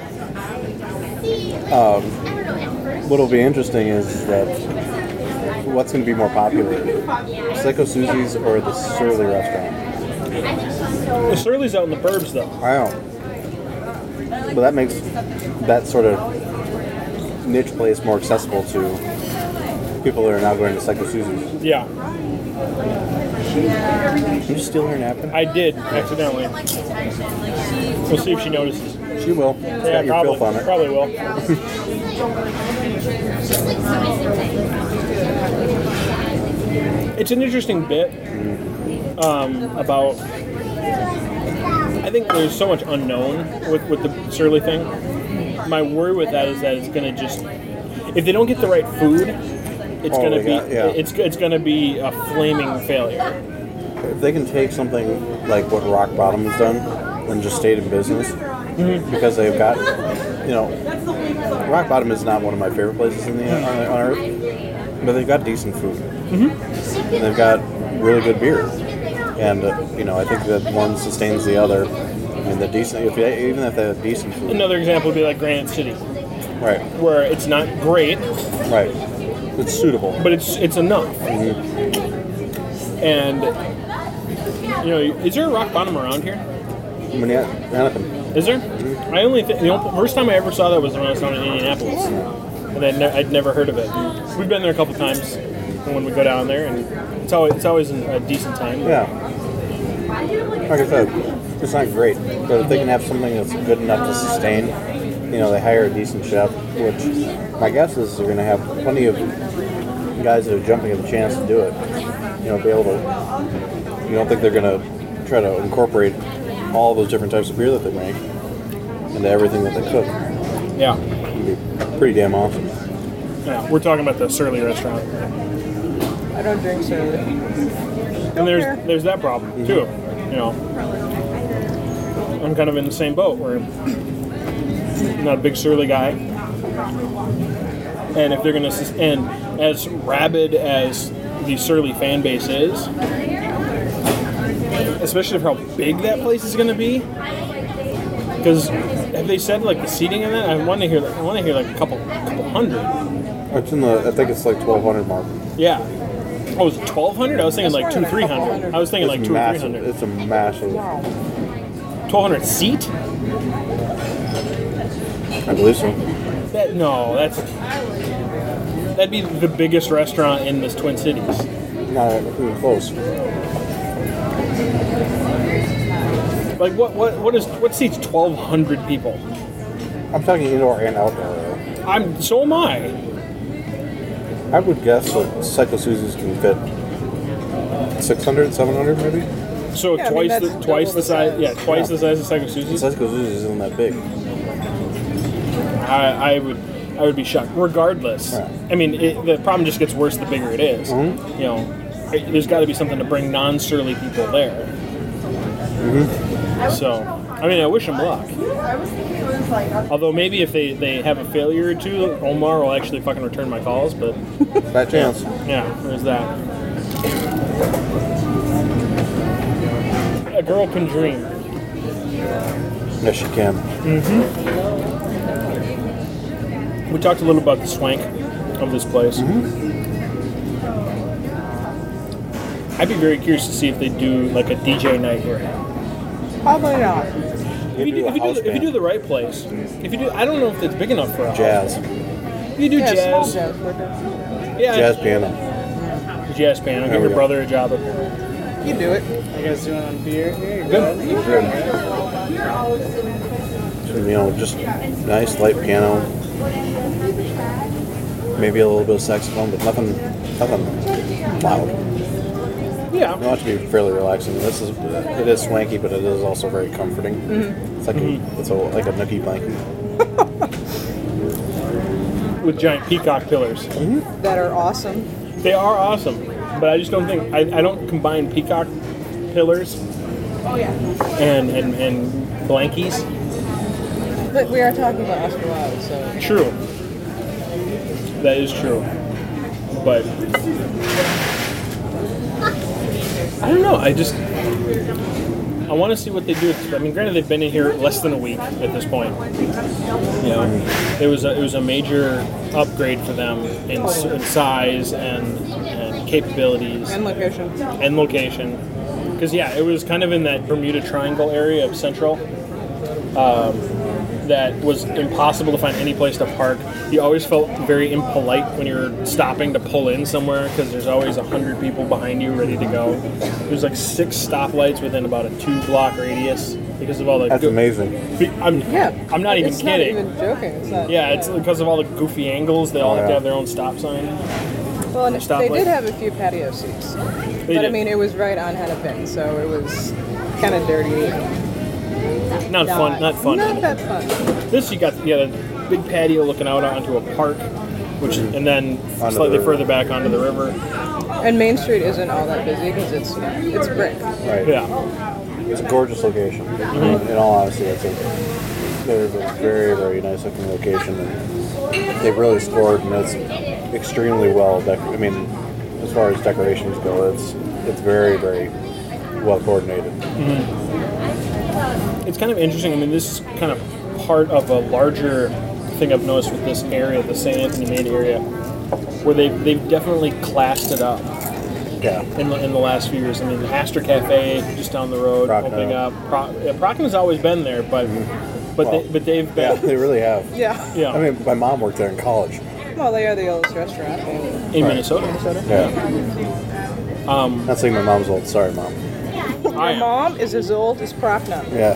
B: What'll be interesting is that what's going to be more popular, Psycho Susie's or the Surly restaurant?
C: The Surly's out in the burbs, though.
B: I know. But that makes that sort of niche place more accessible to people that are now going to Psycho Susie's.
C: Yeah,
B: Did you steal her napkin?
C: I did accidentally. We'll see if she notices.
B: She will. It's
C: Yeah,
B: got your
C: probably,
B: filth on it.
C: probably will. It's an interesting bit um, about. I think there's so much unknown with, with the Surly thing. My worry with that is that it's going to just, if they don't get the right food, it's
B: Oh,
C: going to
B: they
C: be
B: got- yeah.
C: it's it's going to be a flaming failure.
B: If they can take something like what Rock Bottom has done and just stayed in business, because they've got, you know, Rock Bottom is not one of my favorite places in the on, on earth, but they've got decent food. And they've got really good beer, and uh, you know, I think that one sustains the other. I mean, the decent, if they, even if they have decent food,
C: Another example would be like Granite City,
B: right,
C: where it's not great,
B: right, it's suitable.
C: but it's it's enough. And you know, is there a Rock Bottom around here?
B: I mean, yeah, Anakin.
C: Is there? I only think the only- first time I ever saw that was when I was down in Indianapolis, and I'd, ne- I'd never heard of it. We've been there a couple times when we go down there, and it's always it's always a decent time.
B: Yeah. Like I said, it's not great, but if they can have something that's good enough to sustain, you know, they hire a decent chef, which my guess is they're going to have plenty of guys that are jumping at the chance to do it. You know, be able to. You don't think they're going to try to incorporate all those different types of beer that they make into everything that they cook?
C: Yeah.
B: It'd be pretty damn awesome.
C: Yeah, we're talking about the Surly restaurant,
D: I don't drink Surly.
C: and there's
D: care.
C: there's that problem too. You know, I'm kind of in the same boat where I'm not a big Surly guy, and if they're gonna sus- and as rabid as the Surly fan base is, especially for how big that place is gonna be, because have they said like the seating in that? I want to hear like, I want to hear like a couple couple hundred.
B: It's in the, I think it's like twelve hundred mark.
C: Yeah. Oh, was it twelve hundred? I was thinking
D: That's
C: like
D: more
C: two,
D: than a
C: three
D: couple
C: hundred.
D: hundred.
C: I was thinking like
B: It's
C: two or three
B: massive.
C: hundred.
B: It's a massive.
C: twelve hundred seat?
B: I believe so.
C: That no, that's that'd be the biggest restaurant in the Twin Cities.
B: Not even close.
C: Like what? What? What is? What seats twelve hundred people?
B: I'm talking indoor and outdoor.
C: I'm. So am I.
B: I would guess that Psycho Susie's can fit six hundred, seven hundred maybe.
C: So
D: Yeah, I mean,
C: twice
D: that's
C: the
D: double
C: twice
D: the
C: the size.
D: size.
C: Yeah, twice
B: Yeah.
C: the size of Psycho Susie's.
B: Psycho Susie's isn't that big.
C: I, I would. I would be shocked. Regardless,
B: Yeah.
C: I mean, it, the problem just gets worse the bigger it is.
B: Mhm.
C: You know, it- there's got to be something to bring non-Surly people there. So, I mean, I wish them luck. Although maybe if they, they have a failure or two, Omar will actually fucking return my calls. But
B: Fat chance.
C: yeah, there's that. A girl can dream.
B: Yes, she can.
C: We talked a little about the swank of this place. I'd be very curious to see if they do like a D J night here.
D: Probably not.
C: If you do, if you do, if you do the right place, if you do, I don't know if it's big enough for a house.
B: Jazz.
C: If you do
D: Yeah, small
C: jazz,
D: jazz. but that's-
C: yeah,
B: Jazz piano.
C: jazz band. I'll
B: There
C: give
B: we
C: your
B: go.
C: brother a job. At,
D: You do it.
E: You guys doing on beer? Here you
C: Good.
B: Good. So, you know, just nice light piano. Maybe a little bit of saxophone, but nothing, nothing loud.
C: yeah,
B: You want it to be fairly relaxing. This is, it is swanky, but it is also very comforting. It's like a, it's a, like a nookie blanket.
C: with giant peacock pillars.
D: That are awesome.
C: They are awesome, but I just don't think I, I don't combine peacock pillars and and and blankies.
D: But we are talking about Oscar Wilde, so
C: True. That is true. But I don't know. I just I want to see what they do. I mean, granted, they've been in here less than a week at this point. You know, it was a, it was a major upgrade for them in, s- in size and, and capabilities
D: And location.
C: and location. Because yeah, it was kind of in that Bermuda Triangle area of Central. Um, that was impossible to find any place to park. You always felt very impolite when you were stopping to pull in somewhere because there's always a hundred people behind you ready to go. There's like six stoplights within about a two-block radius because of all the.
B: That's
C: go-
B: amazing.
C: I'm,
D: Yeah.
C: I'm not even
D: it's
C: kidding.
D: Not even joking. It's not.
C: Yeah, it's because of all the goofy angles. They all
B: Oh,
C: have to
B: yeah.
C: have their own stop sign.
D: Well, and
C: Stop
D: they
C: light.
D: did have a few patio seats,
C: They
D: but I
C: did.
D: mean, it was right on Hennepin, so it was kind of dirty.
C: Not fun. Not fun.
D: Not that fun.
C: This you got yeah, a big patio looking out onto a park, which and then
B: Onto
C: slightly
B: the
C: further back onto the river.
D: And Main Street isn't all that busy because it's you know, it's brick.
B: Right.
C: Yeah.
B: It's a gorgeous location.
C: Mm-hmm.
B: In all honesty, it's a, there's a very, very nice looking location. And they've really scored, and it's extremely well. Dec- I mean, as far as decorations go, it's it's very, very well coordinated.
C: It's kind of interesting. I mean, this is kind of part of a larger thing I've noticed with this area, the Saint Anthony Main area, where they've, they've definitely classed it up
B: Yeah.
C: in the, in the last few years. I mean, the Astor Cafe just down the road,
B: Procknow.
C: opening up. Pro, yeah, Procknow's always been there, but but
B: Well,
C: they, but they've
B: Yeah,
C: been
B: they really have.
D: Yeah.
C: yeah,
B: I mean, my mom worked there in college.
D: Well, they are the oldest restaurant in
C: in Minnesota.
D: Minnesota.
B: Yeah. Um, Not saying my mom's old. Sorry, mom.
C: I
D: My
C: am.
D: mom is as old as Prochnow.
B: Yeah.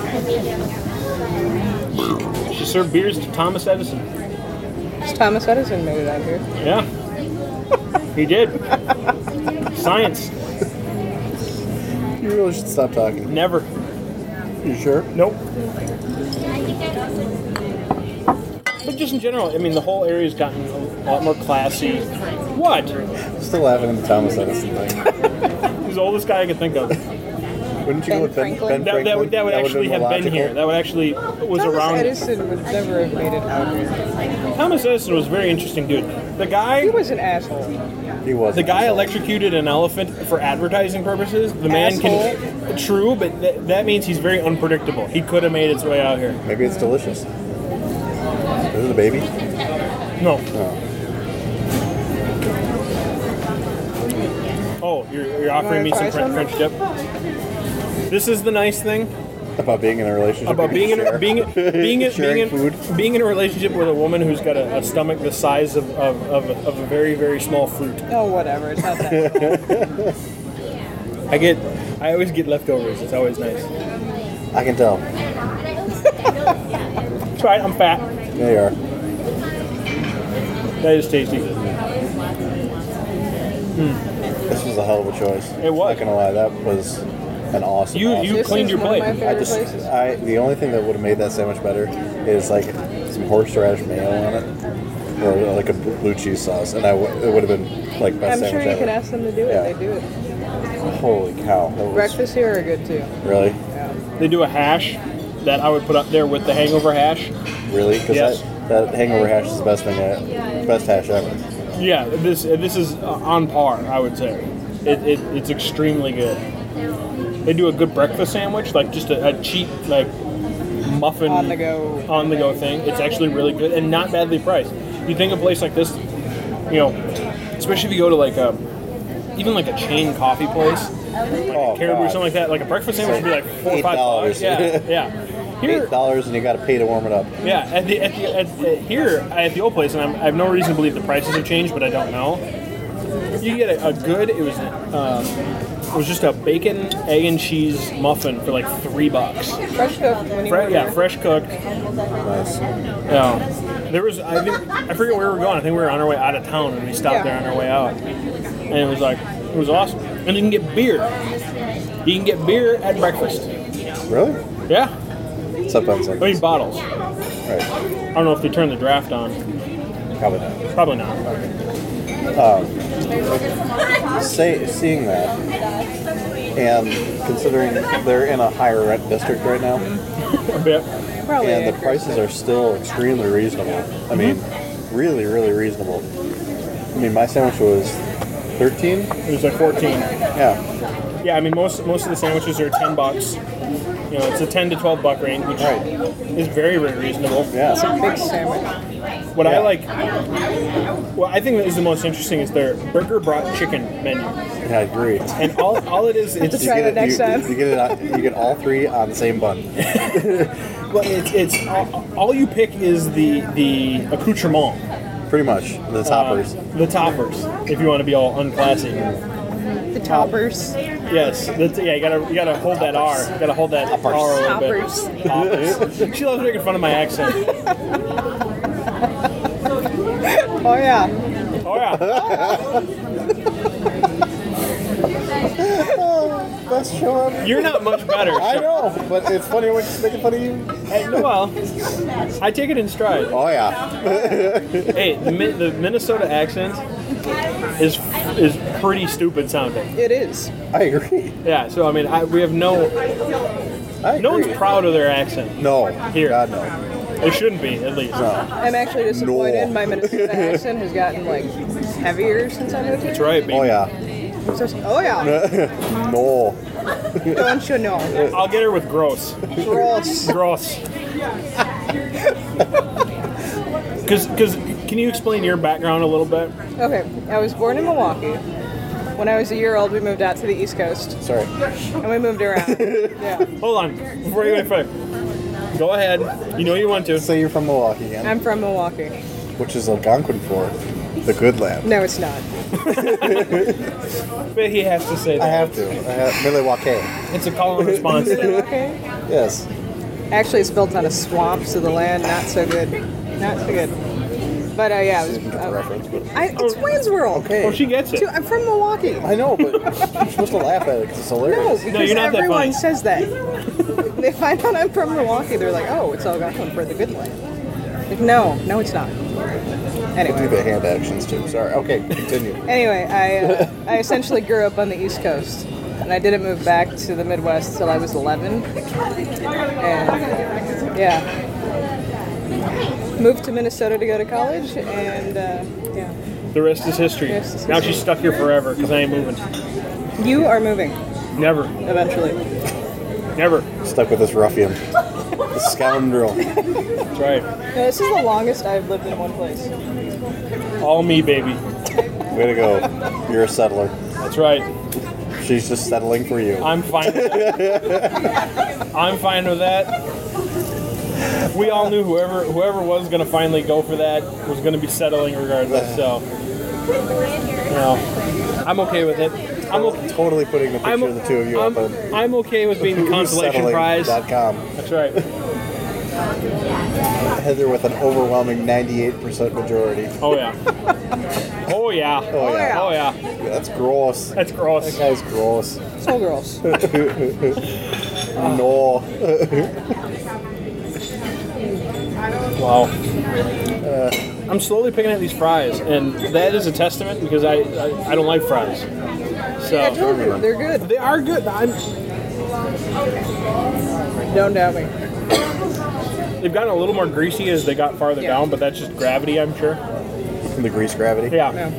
C: She served beers to Thomas Edison.
D: Thomas Edison made it out here.
C: Yeah, he did. Science,
B: You really should stop talking.
C: never.
B: You sure?
C: Nope. But just in general, I mean, the whole area's gotten a lot more classy. What?
B: Still laughing at the Thomas Edison thing.
C: He's the oldest guy I could think of.
B: Wouldn't you
D: Ben
B: go with Ben,
D: Franklin?
B: ben
C: That,
B: Franklin?
C: that would that would
B: would've
C: actually have been
B: logical.
C: here. That would actually was
D: Thomas
C: around.
D: Edison would never have made it out here.
C: Thomas Edison was a very interesting dude. The guy,
D: He was an asshole.
B: He was.
C: the guy electrocuted an elephant for advertising purposes. The man can. True, but th- that means he's very unpredictable. He could have made its way out here.
B: Maybe it's delicious. Is it a baby?
C: No.
B: No.
C: Oh, you're, you're offering me some
D: Wanna try
C: French, French dip. This is the nice thing
B: About being in a relationship.
C: about
B: you
C: being in
B: share.
C: a, being being in, being
B: Sharing
C: in,
B: food.
C: being in a relationship with a woman who's got a, a stomach the size of, of, of, a, of a very very small fruit.
D: Oh, whatever. It's not that.
C: I get I always get leftovers. It's always nice.
B: I can tell.
C: That's right. I'm fat.
B: There you are.
C: That is tasty.
B: This was a hell of a choice.
C: It was.
B: Not gonna lie, that was an awesome.
C: You
B: awesome
C: you
D: This
C: cleaned
D: is
C: your
D: one of
C: plate.
D: my favorite
B: I just,
D: places.
B: I the only thing that would have made that sandwich better is like some horseradish mayo on it, or like a bl- blue cheese sauce, and I w- it would have been like best
D: I'm sure
B: sandwich
D: you
B: ever.
D: can ask them to do it.
B: Yeah.
D: They do it.
B: Holy cow! That was
D: Breakfast here are good too.
B: really,
C: They do a hash that I would put up there with the hangover hash.
B: really because
C: Yes.
B: that, that hangover hash is the best thing, I, best hash ever.
C: Yeah, this this is uh, on par. I would say it, it it's extremely good. They do a good breakfast sandwich, like just a, a cheap like muffin
D: On the go.
C: on the go thing. It's actually really good and not badly priced. You think a place like this, you know, especially if you go to like a even like a chain coffee place,
B: Oh,
C: Caribou or
B: God.
C: something like that, like a breakfast sandwich would be like four or five dollars.
B: $eight
C: Yeah, yeah. Here,
B: Eight dollars, and you got to pay to warm it up.
C: yeah, at the, at the, at, at here at the old place, and I'm, I have no reason to believe the prices have changed, but I don't know. You get a, a good. It was um, it was just a bacon, egg, and cheese muffin for like three bucks.
D: Fresh cooked when you
C: Fre-
D: order.
C: yeah, fresh cooked.
B: Nice.
C: Yeah, there was. I think I forget where we were going. I think we were on our way out of town, and we stopped
D: Yeah.
C: there on our way out, and it was like it was awesome. And you can get beer. You can get beer at breakfast.
B: Really?
C: Yeah,
B: Sometimes.
C: I mean bottles.
B: Right.
C: I don't know if they turn the draft on.
B: Probably not.
C: Probably not.
B: Say, seeing that, and considering they're in a higher rent district right now,
C: A bit.
D: Probably
B: and the
D: accurate.
B: prices are still extremely reasonable. I mean, really, really reasonable. I mean, my sandwich was thirteen.
C: It was like fourteen.
B: Yeah,
C: Yeah, I mean most most of the sandwiches are ten bucks. You know, it's a ten to twelve buck range, which
B: Right.
C: is very very reasonable.
B: Yeah.
D: Big sandwich.
C: What I
B: Yeah.
C: like, what I think is the most interesting is their burger brought chicken menu,
B: Yeah, I agree.
C: and all all it is it's
D: Try
B: you
D: it next
B: you,
D: time.
B: You get it. On, you get all three on the same bun.
C: well, it's it's all, all you pick is the the accoutrement.
B: Pretty much the toppers.
C: Uh, the toppers, if you want to be all unclassy.
D: The toppers.
C: Yes, that's, yeah. You gotta you gotta hold that R. You gotta hold that
B: Toppers.
C: R a little
D: Toppers.
C: bit. Toppers. She loves making fun of my accent.
D: Oh yeah.
C: Oh yeah.
B: Best show ever.
C: You're not much better.
B: I know, but it's funny when she's making fun of you.
C: Hey, no, well, I take it in stride.
B: Oh yeah.
C: Hey, the, Mi- the Minnesota accent is is pretty stupid sounding.
D: It is.
B: I agree.
C: Yeah. So I mean, I, we have no
B: I agree.
C: no one's proud of their accent.
B: No.
C: Here.
B: God no.
C: They shouldn't be, at least.
B: No.
D: I'm actually disappointed.
B: No.
D: My Minnesota accent has gotten like heavier since I moved here.
C: That's right, baby.
B: Oh yeah.
D: So- oh yeah.
B: No.
D: Don't you know?
C: I'll get her with gross.
D: Gross.
C: Gross. Because, because, can you explain your background a little bit?
D: Okay, I was born in Milwaukee. When I was a year old, we moved out to the East Coast,
B: Sorry.
D: and we moved around. Yeah,
C: Hold on, before you go any further. Go ahead. You know you want to.
B: Say you're from Milwaukee again,
D: I'm from Milwaukee.
B: which is Algonquin for the good land.
D: No, it's not.
C: But he has to say
B: I
C: that.
B: have to. I have Milwaukee.
C: It's a call and response.
D: Okay.
B: Yes.
D: Actually, it's built on a swamp, so the land not so good. Not so good. But uh, yeah, it was,
B: Get the
D: uh,
B: reference, but
D: I, it's Wayne's World.
B: okay.
C: Oh, she gets it.
D: Too, I'm from Milwaukee.
B: I know, but you're supposed to laugh at it because it's
D: No,
B: hilarious.
D: because
C: you're not that
D: everyone
C: funny.
D: says that. They find out I'm from Milwaukee, they're like, oh, it's Algonquin for the good land. Like, no, no, it's not.
B: I do
D: Anyway,
B: the hand actions too. Sorry. Okay, continue.
D: anyway, I uh, I essentially grew up on the East Coast, and I didn't move back to the Midwest till I was eleven. And yeah, moved to Minnesota to go to college, and uh, yeah,
C: The rest is history.
D: Rest is
C: Now
D: history.
C: she's stuck here forever because I ain't moving.
D: you are moving
C: Never.
D: eventually.
C: Never.
B: Stuck with this ruffian. The scoundrel.
C: That's right.
D: No, this is the longest I've lived in one place.
C: All me, baby.
B: Way to go. You're a settler.
C: That's right.
B: She's just settling for you.
C: I'm fine with that. I'm fine with that. We all knew whoever whoever was going to finally go for that was going to be settling regardless. So, you know, I'm okay with it. I'm okay.
B: Totally putting the picture
C: I'm,
B: of the two of you
C: I'm,
B: up on
C: I'm okay with being the consolation prize.
B: settling dot com.
C: That's right.
B: Heather with an overwhelming ninety-eight percent majority.
C: Oh yeah. Oh yeah.
B: Oh, yeah.
C: Oh yeah.
B: Yeah, that's gross.
C: That's gross.
B: That guy's gross.
D: It's all girls.
B: No.
C: Wow. Uh, I'm slowly picking at these fries, and that is a testament because I I, I don't like fries.
D: I
C: So
D: told you, they're good.
C: they are good. I'm,
D: Don't doubt me.
C: they've gotten a little more greasy as they got farther
D: Yeah.
C: down, but that's just gravity, I'm sure.
B: The grease gravity.
C: Yeah.
D: No.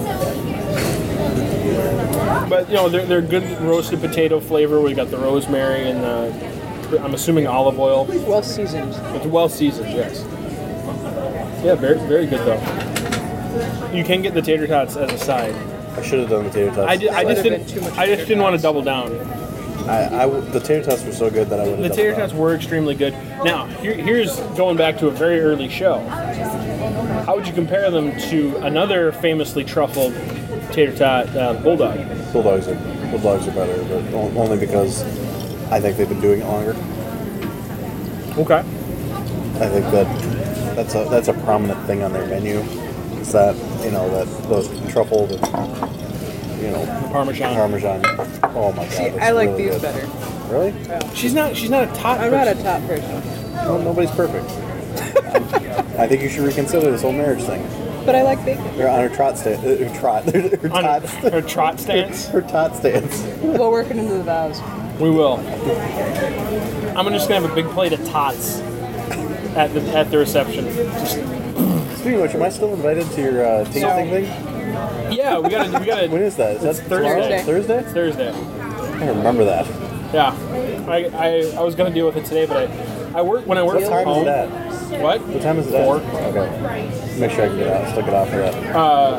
C: But you know they're they're good roasted potato flavor. We got the rosemary and the I'm assuming olive oil.
D: Well seasoned.
C: It's well seasoned, yes. Yeah, very very good though. You can get the tater tots as a side.
B: I should have done the tater tots.
C: I, did, I
D: That
C: just
D: would have
C: didn't.
D: been too much
C: I just
D: tater
C: didn't want to
D: tots.
C: double down.
B: I, I w- the tater tots were so good that I would have
C: The
B: done
C: tater
B: it.
C: tots were extremely good. Now, here, here's going back to a very early show. How would you compare them to another famously truffled tater tot, uh, Bulldog?
B: Bulldogs are bulldogs are better, but o- only because I think they've been doing it longer.
C: Okay.
B: I think that that's a that's a prominent thing on their menu. Is that you know that the truffle, the you know
C: Parmesan.
B: Parmesan. Oh my god!
D: See,
B: that's
D: I like
B: really
D: these
B: good.
D: better.
B: Really?
C: She's not. She's not a tot.
D: I'm not a
C: person.
D: top person,
B: Well, nobody's perfect. I think you should reconsider this whole marriage thing.
D: but I like bacon.
B: They're on her trot stand. Uh, her trot. Her
C: On
B: tot.
C: her trot stance.
B: Her tot stance.
D: We'll work it into the vows.
C: We will. I'm just gonna have a big plate of tots at the at the reception. Just,
B: Speaking of which, am I still invited to your uh, tasting thing?
C: yeah, we gotta. We gotta.
B: When is that? Is
C: It's
B: that
C: Thursday.
B: tomorrow? Thursday?
C: It's Thursday.
B: I remember that.
C: Yeah, I, I, I was gonna deal with it today, but I, I work when I work
B: What
C: from
B: time
C: home.
B: is that?
C: What?
B: What time is that?
C: Four.
B: Okay. Make sure I can get out. Stick it off for that.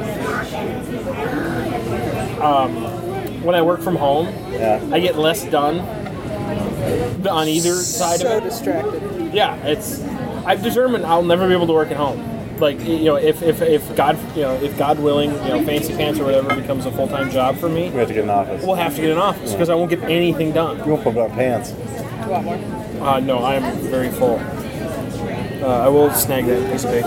C: When I work from home,
B: Yeah.
C: I get less done on either side
D: So
C: of it.
D: distracted.
C: Yeah, it's. I've determined I'll never be able to work at home. Like you know, if, if, if God you know if God willing, you know, Fancy Pants or whatever becomes a full time job for me,
B: We have to get an office.
C: we'll have to get an office because I won't get anything done.
B: You won't put our pants.
D: You want more?
C: Uh, no, I am very full. Uh, I will snag that piece of bacon.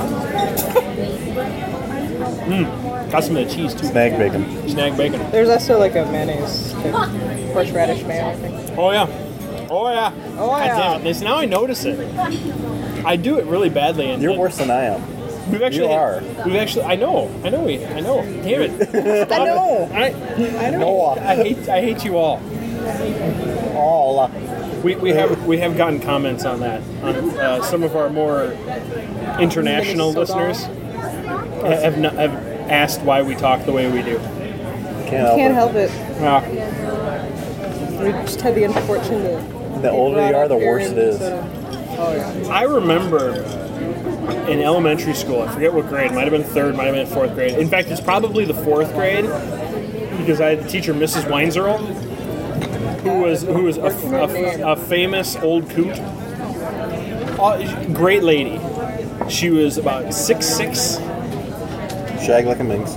C: Mmm, got some of the cheese too.
B: Snag bacon.
C: Snag bacon.
D: There's also like a mayonnaise, thing. horseradish mayo, I think.
C: Oh yeah. Oh yeah.
D: Oh,
C: God
D: yeah.
C: damn it. This, now I notice it. I do it really badly. And
B: You're worse than I am.
C: We've actually.
B: You are.
C: We've actually. I know. I know. We. I know. Damn it.
D: I know.
C: I.
D: I know.
B: No.
C: I hate. I hate you all.
B: All.
C: We, we have we have gotten comments on that on uh, some of our more international
D: Minnesota.
C: listeners have, not, have asked why we talk the way we do.
B: Can't help
D: Can't
B: it.
D: help it.
C: Yeah.
D: We just had the unfortunate. to
B: The
D: be
B: older
D: brought
B: you are,
D: up
B: the
D: here
B: worse
D: in
B: it is.
D: Minnesota. Oh yeah.
C: I remember in elementary school, I forget what grade, might have been third, might have been fourth grade. In fact, it's probably the fourth grade because I had the teacher, Missus Weinzerl, who was who was a, a, a famous old coot. Uh, great lady. She was about six six.
B: Shag like a minx.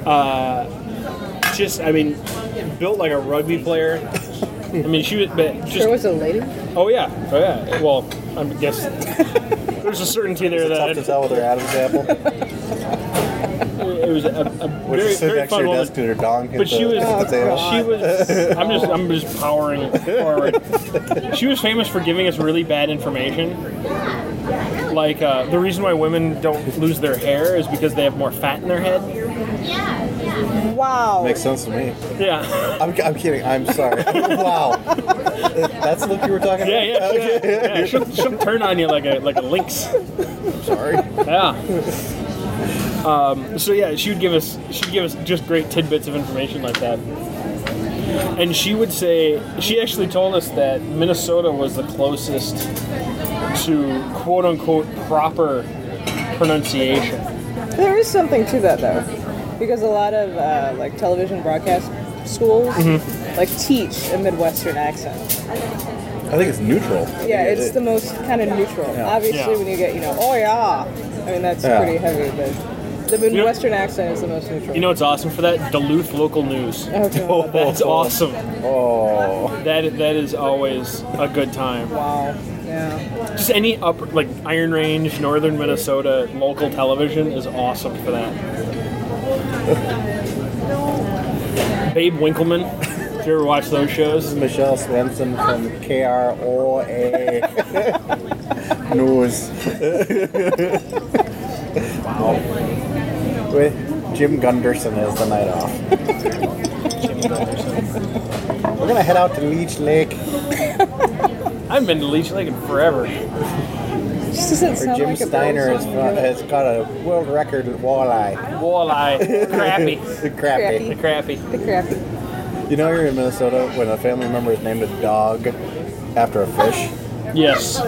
C: Just, I mean, built like a rugby player. I mean, she was, but just.
D: There was a lady.
C: Oh yeah, oh yeah. Well, I guess there's a certainty there
B: Tough to
C: that
B: tell with her Adam's apple.
C: it was a, a
B: Which
C: very
B: is sitting
C: very
B: next to
C: fun
B: your
C: woman.
B: desk and her dong hit
C: But she
B: the,
C: was,
B: hit the table.
C: she was. I'm just, I'm just powering forward. She was famous for giving us really bad information. Like uh, the reason why women don't lose their hair is because they have more fat in their head.
D: Wow.
B: Makes sense to me.
C: Yeah,
B: I'm, I'm kidding. I'm sorry. Wow. That's the look you were talking
C: yeah,
B: about?
C: yeah.
B: Okay.
C: yeah. yeah. She'll, she'll turn on you like a like a lynx.
B: Sorry.
C: Yeah. Um, so yeah, she would give us she'd give us just great tidbits of information like that. And she would say she actually told us that Minnesota was the closest to quote unquote proper pronunciation.
D: There is something to that though, because a lot of uh, like television broadcast schools like teach a Midwestern accent.
B: I think it's neutral.
D: Yeah, it's
B: It-
D: the most kind of neutral.
B: Yeah.
D: Obviously,
C: Yeah.
D: when you get you know, oh yeah, I mean that's
B: Yeah.
D: pretty heavy, but the Midwestern accent is the most neutral.
C: You know what's awesome for that? Duluth local news.
D: Oh, God.
C: That's awesome.
B: Oh.
C: That that is always a good time.
D: Wow. Yeah.
C: Just any upper like Iron Range, Northern Minnesota local television is awesome for that. Babe Winkleman. Did you ever watch those
B: This
C: shows?
B: is Michelle Swenson from K R O A News. Wow. With Jim Gunderson as the night off. We're going to head out to Leech Lake.
C: I haven't been to Leech Lake in forever.
D: It just doesn't
B: Where
D: sound
B: Jim
D: like a
B: Steiner has,
D: Bill song.
B: has got a world record at walleye.
C: Walleye. Crappy.
B: The crappy.
C: The crappy.
D: The crappy.
B: You know you're in Minnesota when a family member is named a dog after a fish?
C: Yes.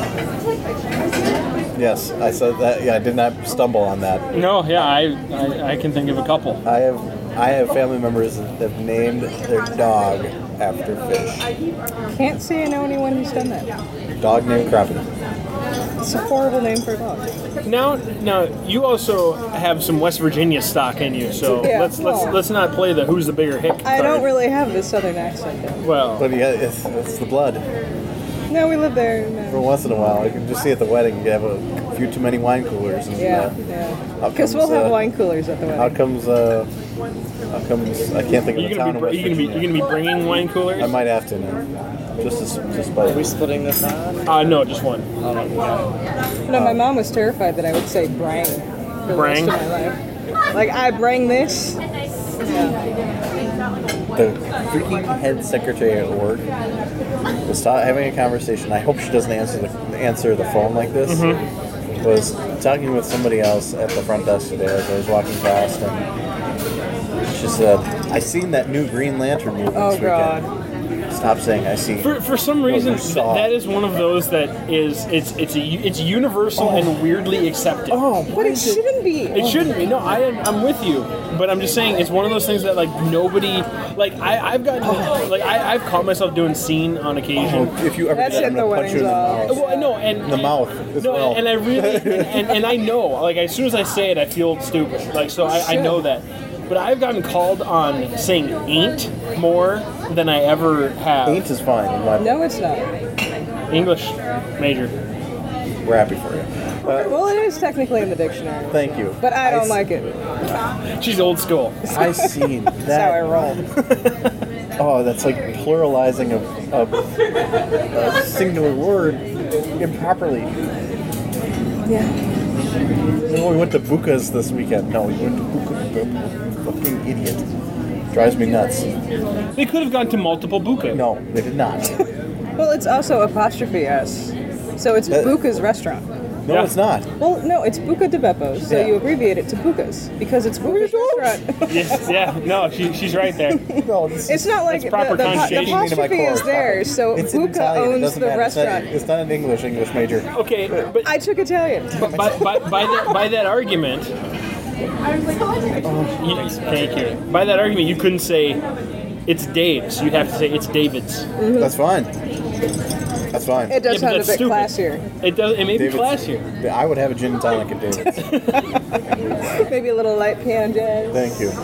B: Yes, I said that. Yeah, I did not stumble on that.
C: No, yeah, I, I I can think of a couple.
B: I have I have family members that have named their dog after fish.
D: Can't say I know anyone who's done that.
B: Dog named Crappie.
D: It's a horrible name for a dog.
C: Now, now you also have some West Virginia stock in you, so
D: Yeah,
C: let's let's
D: well.
C: let's not play the who's the bigger hick
D: I
C: card.
D: don't really have the southern accent. Though.
C: Well,
B: But yeah, it's, it's the blood.
D: No, we live there.
B: Every
D: No.
B: once in a while, you can just see at the wedding you have a few too many wine coolers. And,
D: Yeah,
B: uh,
D: yeah.
B: how
D: Because we'll
B: comes,
D: have
B: uh,
D: wine coolers at the
B: How
D: wedding.
B: comes? Uh, how comes? I can't think of
C: you
B: the
C: gonna
B: town
C: be
B: in
C: br-
B: West
C: you gonna be
B: Virginia.
C: you gonna be bringing wine coolers?
B: I might have to now, just to just by.
E: Are we splitting this on?
C: Uh, no, just one.
D: No, my mom was terrified that I would say brang for the
C: Brang?
D: rest of my life. Like, I brang this.
B: The freaking head secretary at work was ta- having a conversation. I hope she doesn't answer the answer the phone like this.
C: Mm-hmm.
B: Was talking with somebody else at the front desk today as I was walking past, and she said, "I seen that new Green Lantern movie
D: Oh,
B: this
D: God.
B: weekend." stop saying I see.
C: For, for some reason,
B: they're
C: th-
B: soft.
C: that is one of those that is it's it's a, it's universal and weirdly accepted.
B: Oh,
D: But it shouldn't be.
C: It shouldn't be. No, I am, I'm with you. But I'm just saying, it's one of those things that like nobody, like I, I've gotten, like I, I've caught myself doing scene on occasion.
B: Oh, if you ever
D: That's
B: did, I'm
D: in the
B: gonna punch you in the
D: weddings
B: mouth.
C: Well, no, and
B: The mouth as
C: no,
B: well.
C: and I really, and, and I know, like as soon as I say it, I feel stupid. Like so, I, I know that. But I've gotten called on saying "ain't" more than I ever have.
B: Ain't is fine. in my-
D: No, it's not.
C: English major.
B: We're happy for you. Uh,
D: Well, it is technically in the dictionary.
B: thank you.
D: But I don't
B: s-
D: like it.
C: She's old school.
B: I seen that.
D: That's how I roll.
B: Oh, that's like pluralizing a, a, a singular word improperly.
D: Yeah.
B: No, we went to Buka's this weekend. No, we went to Buka. Fucking idiot. Drives me nuts.
C: They could have gone to multiple buka.
B: No, they did not.
D: Well, it's also apostrophe S. So it's
B: That-
D: Buka's restaurant.
B: No,
C: Yeah.
B: it's not.
D: Well, no, it's Buca de Beppo's, so
B: Yeah.
D: you abbreviate it to Buca's because it's Buca's restaurant.
C: Yes, yeah, no, she, she's right there.
B: No, this
D: It's
B: is,
D: not like
C: That's proper
D: the, the, the
C: conjugation.
B: Meaning to my
D: apostrophe
B: core.
D: is there, so
B: it's in
D: Buca
B: Italian. It
D: owns
B: doesn't
D: the
B: matter. It's not-
D: restaurant.
B: It's not an English English major.
C: Okay, but
D: I took Italian.
C: by, by, by, that, by that argument,
F: I was like, oh, it's
C: you, thank you. By that argument, you couldn't say it's Dave's. You'd have to say it's David's.
B: That's fine. That's fine.
D: It does
C: Yeah, but
D: sound a
C: that's
D: bit
C: stupid.
D: classier.
C: It does. It may be
B: David's-
C: classier.
B: I would have a gin and tonic at David's.
D: Maybe a little light piano jazz.
B: Thank you.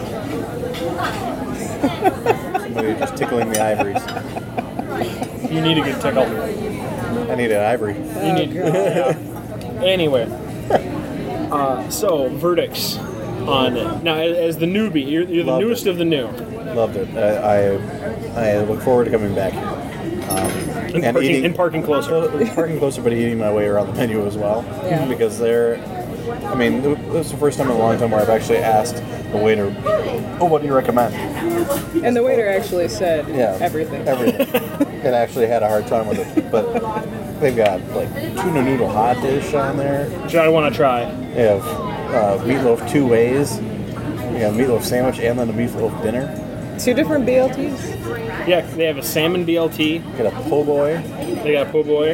B: Somebody just tickling the ivories.
C: You need a good tickle.
B: I need an ivory.
C: You need. Anyway, uh, so verdicts on it. Now, as, as the newbie, you're, you're the
B: Loved
C: newest
B: it.
C: of the new.
B: Loved it. I, I I look forward to coming back. Um,
C: And, parking, and parking closer.
B: Uh, parking closer, but eating my way around the menu as well.
D: Yeah.
B: Because they're, I mean, this is the first time in a long time where I've actually asked the waiter, "Oh, what do you recommend?"
D: And the waiter actually said
B: Yeah,
D: everything.
B: Everything. And I actually had a hard time with it, but they've got like tuna noodle hot dish on there.
C: Which I want to try.
B: They have uh, meatloaf two ways. You have meatloaf sandwich and then a meatloaf dinner.
D: Two different B L Ts.
C: Yeah, they have a salmon B L T.
B: Get a po' boy.
C: They got a po' boy.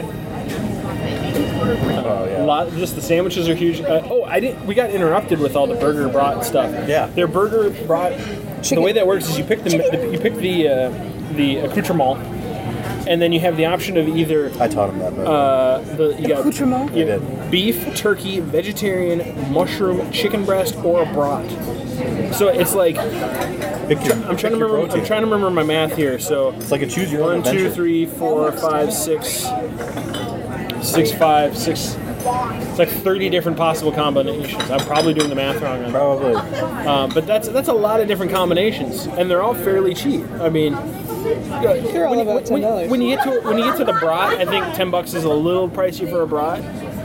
B: Oh
C: A
B: yeah.
C: lot. Just the sandwiches are huge. Uh, oh, I didn't. We got interrupted with all the burger brat stuff.
B: Yeah.
C: Their burger brat.
D: Chicken.
C: The way that works is you pick the, the you pick the uh, the accoutrement, and then you have the option of either
B: I taught him that. But
C: uh, the you got
D: Accoutrement?
C: you-
B: I did.
C: beef, turkey, vegetarian, mushroom, chicken breast, or a brat. So it's like
B: pick your,
C: I'm
B: pick
C: trying to
B: your
C: remember. I'm
B: protein.
C: trying to remember my math here. So
B: It's like a choose your own
C: one, two,
B: adventure.
C: three, four, five, six, six, five, six. It's like thirty different possible combinations. I'm probably doing the math wrong on that.
B: Probably.
C: Uh, but that's that's a lot of different combinations, and they're all fairly cheap. I mean,
D: They're all
C: when,
D: about
C: when-
D: ten dollars.
C: when you get to when you get to the brat, I think ten bucks is a little pricey for a brat.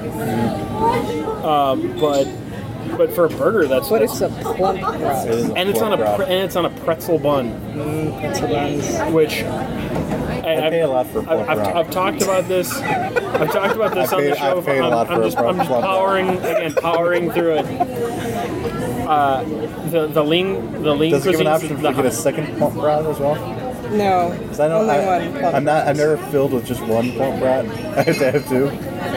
C: Um, but but for a burger, that's,
D: But
C: that's
D: it's a plump brat.
B: It is a
C: and it's on a
B: pork
C: pre-
B: brat.
C: and it's on a pretzel bun,
D: Pretzel buns.
C: which I,
B: I pay a lot for a pork
C: I've, I've,
B: brat.
C: I've talked about this. I've talked about this
B: I
C: on
B: paid-
C: the show.
B: I paid a
C: I'm,
B: lot
C: I'm
B: for a
C: just, I'm just
B: plump brat.
C: powering again, powering through it. Uh, the the lean the lean
B: Does it give an
C: cuisines,
B: option
C: the-
B: to get a second plump brat as well?
D: No,
B: 'Cause I don't,
D: only
B: I,
D: one plump.
B: I'm not. I'm never filled with just one plump brat. I have to have two.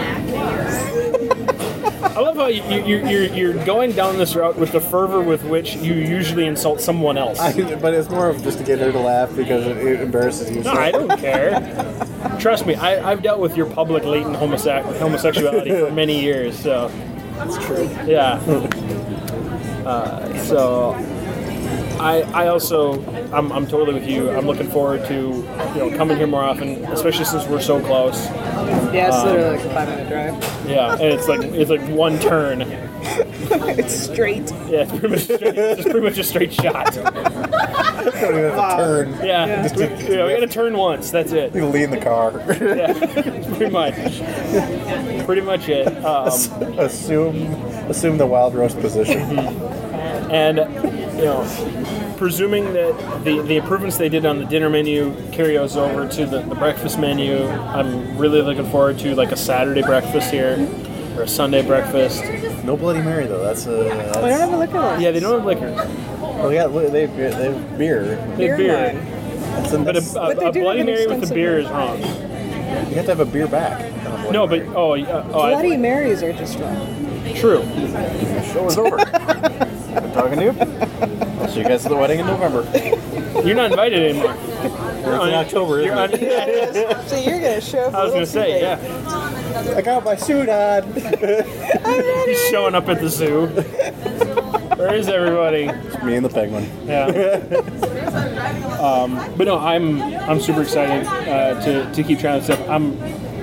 C: I love how you, you, you're, you're you're going down this route with the fervor with which you usually insult someone else.
B: I, but it's more of just to get her to laugh because it, it embarrasses you.
C: No, I don't care. Trust me, I, I've dealt with your public latent homosec- homosexuality for many years, so.
B: That's true.
C: Yeah. Uh, so, I I also I'm, I'm totally with you. I'm looking forward to you know coming here more often, especially since we're so close.
D: Yeah, it's literally like a five minute drive.
C: Yeah, and it's like it's like one turn.
D: It's straight.
C: Yeah, it's pretty much straight, it's just pretty much a straight shot.
B: Don't even have to turn.
C: Yeah, we, you know, we gotta turn once. That's it.
B: You lean the car.
C: Yeah, pretty much. Pretty much it. Um,
B: assume, assume the wild roast position.
C: and you know, presuming that the, the improvements they did on the dinner menu carry us over to the, the breakfast menu, I'm really looking forward to like a Saturday breakfast here or a Sunday breakfast.
B: No Bloody Mary though. That's a. That's,
D: We don't have a liquor license.
C: Yeah, they don't have liquor.
B: Well, yeah, they have, they have beer.
C: They have
D: Beer
C: beer.
D: line.
B: That's a,
C: But a,
B: that's-
C: a,
D: But they
C: a
D: do
C: Bloody
D: have an
C: Mary with a
D: extensive
C: beer is
D: menu.
C: wrong.
B: you have to have a beer back.
C: No, but oh, uh, oh I-
D: Bloody Marys are just wrong.
C: true.
B: The show is over. I'm talking to you. I'll see you guys at the wedding in November.
C: You're not invited anymore.
B: It's in October,
C: You're
B: isn't
C: on,
B: it?
D: So you're gonna show up.
C: I was gonna say, yeah.
B: I got my suit on.
C: He's showing up at the zoo. Where is everybody?
B: Me and the penguin.
C: Yeah. um, but no, I'm I'm super excited uh, to to keep trying this stuff. I'm.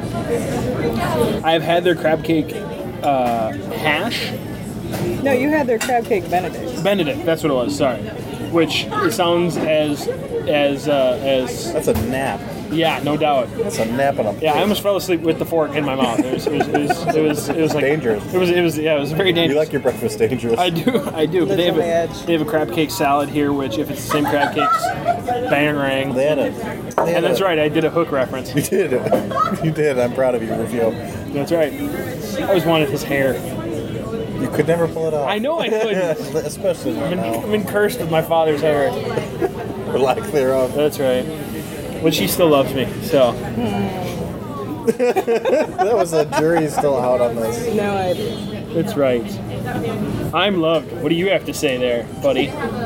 C: I've had their crab cake uh, hash.
D: No, you had their crab cake Benedict.
C: Benedict, that's what it was. Sorry, which it sounds as as uh, as
B: That's a nap.
C: yeah, no doubt.
B: That's a nap on a
C: Yeah, I almost fell asleep with the fork in my mouth. It was it was it was it was, it was like
B: Dangerous.
C: It was it was yeah, it was very dangerous.
B: You like your breakfast dangerous.
C: I do, I do. But
D: Lives
C: they have
D: on the
C: a,
D: edge.
C: they have a crab cake salad here, which if it's the same crab cakes, bang rang.
B: They had a. They had
C: And that's
B: a-
C: right, I did a hook reference.
B: You did. You did. I'm proud of you, Rufio.
C: That's right. I always wanted his hair.
B: You could never pull it off.
C: I know I couldn't.
B: Especially right
C: I've been,
B: now.
C: I've been cursed with my father's hair.
B: Or lack thereof.
C: That's right. But she still loves me, so.
B: That was a jury still out on this.
D: No idea.
C: That's right. I'm loved. What do you have to say there, buddy?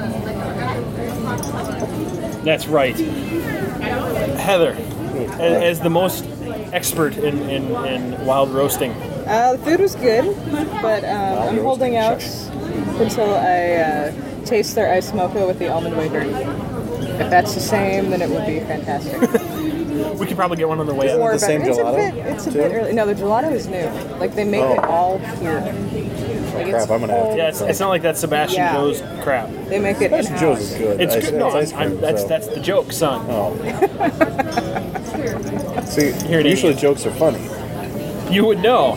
C: That's right. Heather, as, as the most expert in, in, in wild roasting.
D: Uh, the food was good, but um, I'm holding out until I uh, taste their ice mocha with the almond wafer. If that's the same, then it would be fantastic.
C: We could probably get one on the way
B: Isn't
C: up.
B: it the same
D: it's
B: gelato,
D: a bit, it's a
B: too?
D: bit early. No, the gelato is new. Like they make
B: Oh.
D: it all here. Like
B: Crap, I'm gonna have to-
C: Yeah, it's, it's not like that Sebastian
D: Yeah.
C: Joe's crap.
D: They make it
B: Special Joe's is
D: in-house.
B: good.
C: It's
B: Ice-
C: good. No,
B: ice
C: I'm,
B: cream,
C: that's
B: so-
C: that's the joke, son.
B: Oh. See,
C: Here it is.
B: usually jokes are funny.
C: You would know.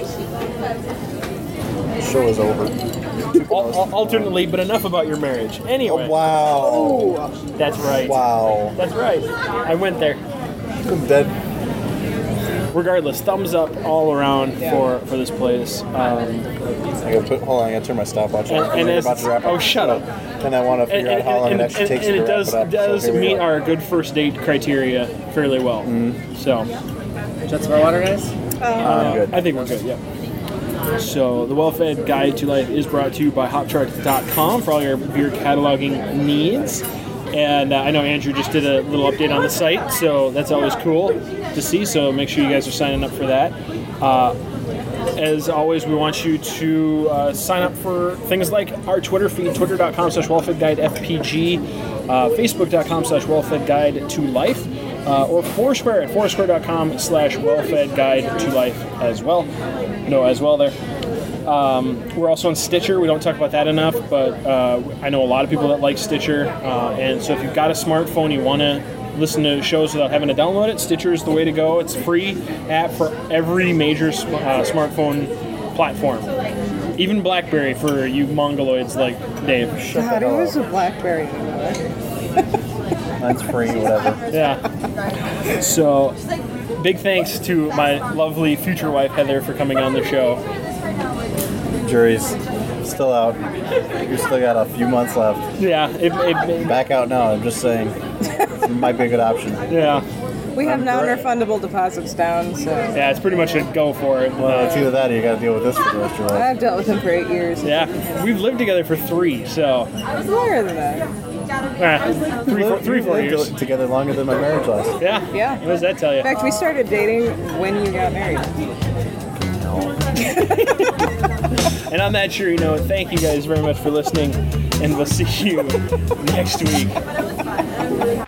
B: The show is over.
C: Al- al- alternately, but enough about your marriage. Anyway,
B: Oh, wow.
D: Oh,
C: that's right.
B: Wow.
C: That's right. I went there.
B: I'm dead.
C: Regardless, thumbs up all around
D: Yeah.
C: for, for this place. Um,
B: I gotta put, hold on, I gotta turn my stopwatch on.
C: And- and
B: We're
C: as-
B: about to wrap up
C: oh,
B: the
C: shut
B: show.
C: up.
B: And I want to
C: and,
B: figure out how long
C: and-
B: it actually
C: and-
B: takes
C: and
B: to
C: it
B: wrap
C: does
B: it up.
C: does
B: so here we
C: meet
B: are.
C: our good first date criteria fairly well. So
E: Shots of our water, guys?
B: I'm good.
C: I think we're good. Yeah. So the Well-Fed Guide to Life is brought to you by hop truck dot com for all your beer cataloging needs. And uh, I know Andrew just did a little update on the site, so that's always cool to see. So make sure you guys are signing up for that. Uh, as always, we want you to uh, sign up for things like our Twitter feed, twitter dot com slash wellfed guide F P G, uh, facebook dot com slash wellfed guide to life, uh, or Foursquare at foursquare dot com slash wellfed guide to life as well. No, as well there. Um, we're also on Stitcher. We don't talk about that enough, but uh, I know a lot of people that like Stitcher. Uh, and so if you've got a smartphone, you want to listen to shows without having to download it, Stitcher is the way to go. It's a free app for every major sm- uh, smartphone platform. Even BlackBerry for you mongoloids like Dave.
D: God, it was a BlackBerry.
B: Mine's free, whatever.
C: Yeah. So, big thanks to my lovely future wife, Heather, for coming on the show.
B: Jury's still out. You still got a few months left.
C: Yeah, it, it, it-
B: Back out now, I'm just saying. It might be a good option.
C: yeah.
D: We have
B: I'm
D: non-refundable deposits down, so
C: Yeah, it's pretty much a go for it.
B: Well, it's either that or you gotta deal with this for the rest of your life.
D: I've dealt with him for eight years.
C: Yeah, we've lived together for three, so
D: It's longer than that.
C: eh, three, four, three, four
B: We've
C: years.
B: lived together longer than my marriage lasted.
C: Yeah,
D: Yeah.
C: What does that tell you?
D: In fact, we started dating when you got married.
C: And on that cheery note, thank you guys very much for listening, and we'll see you next week.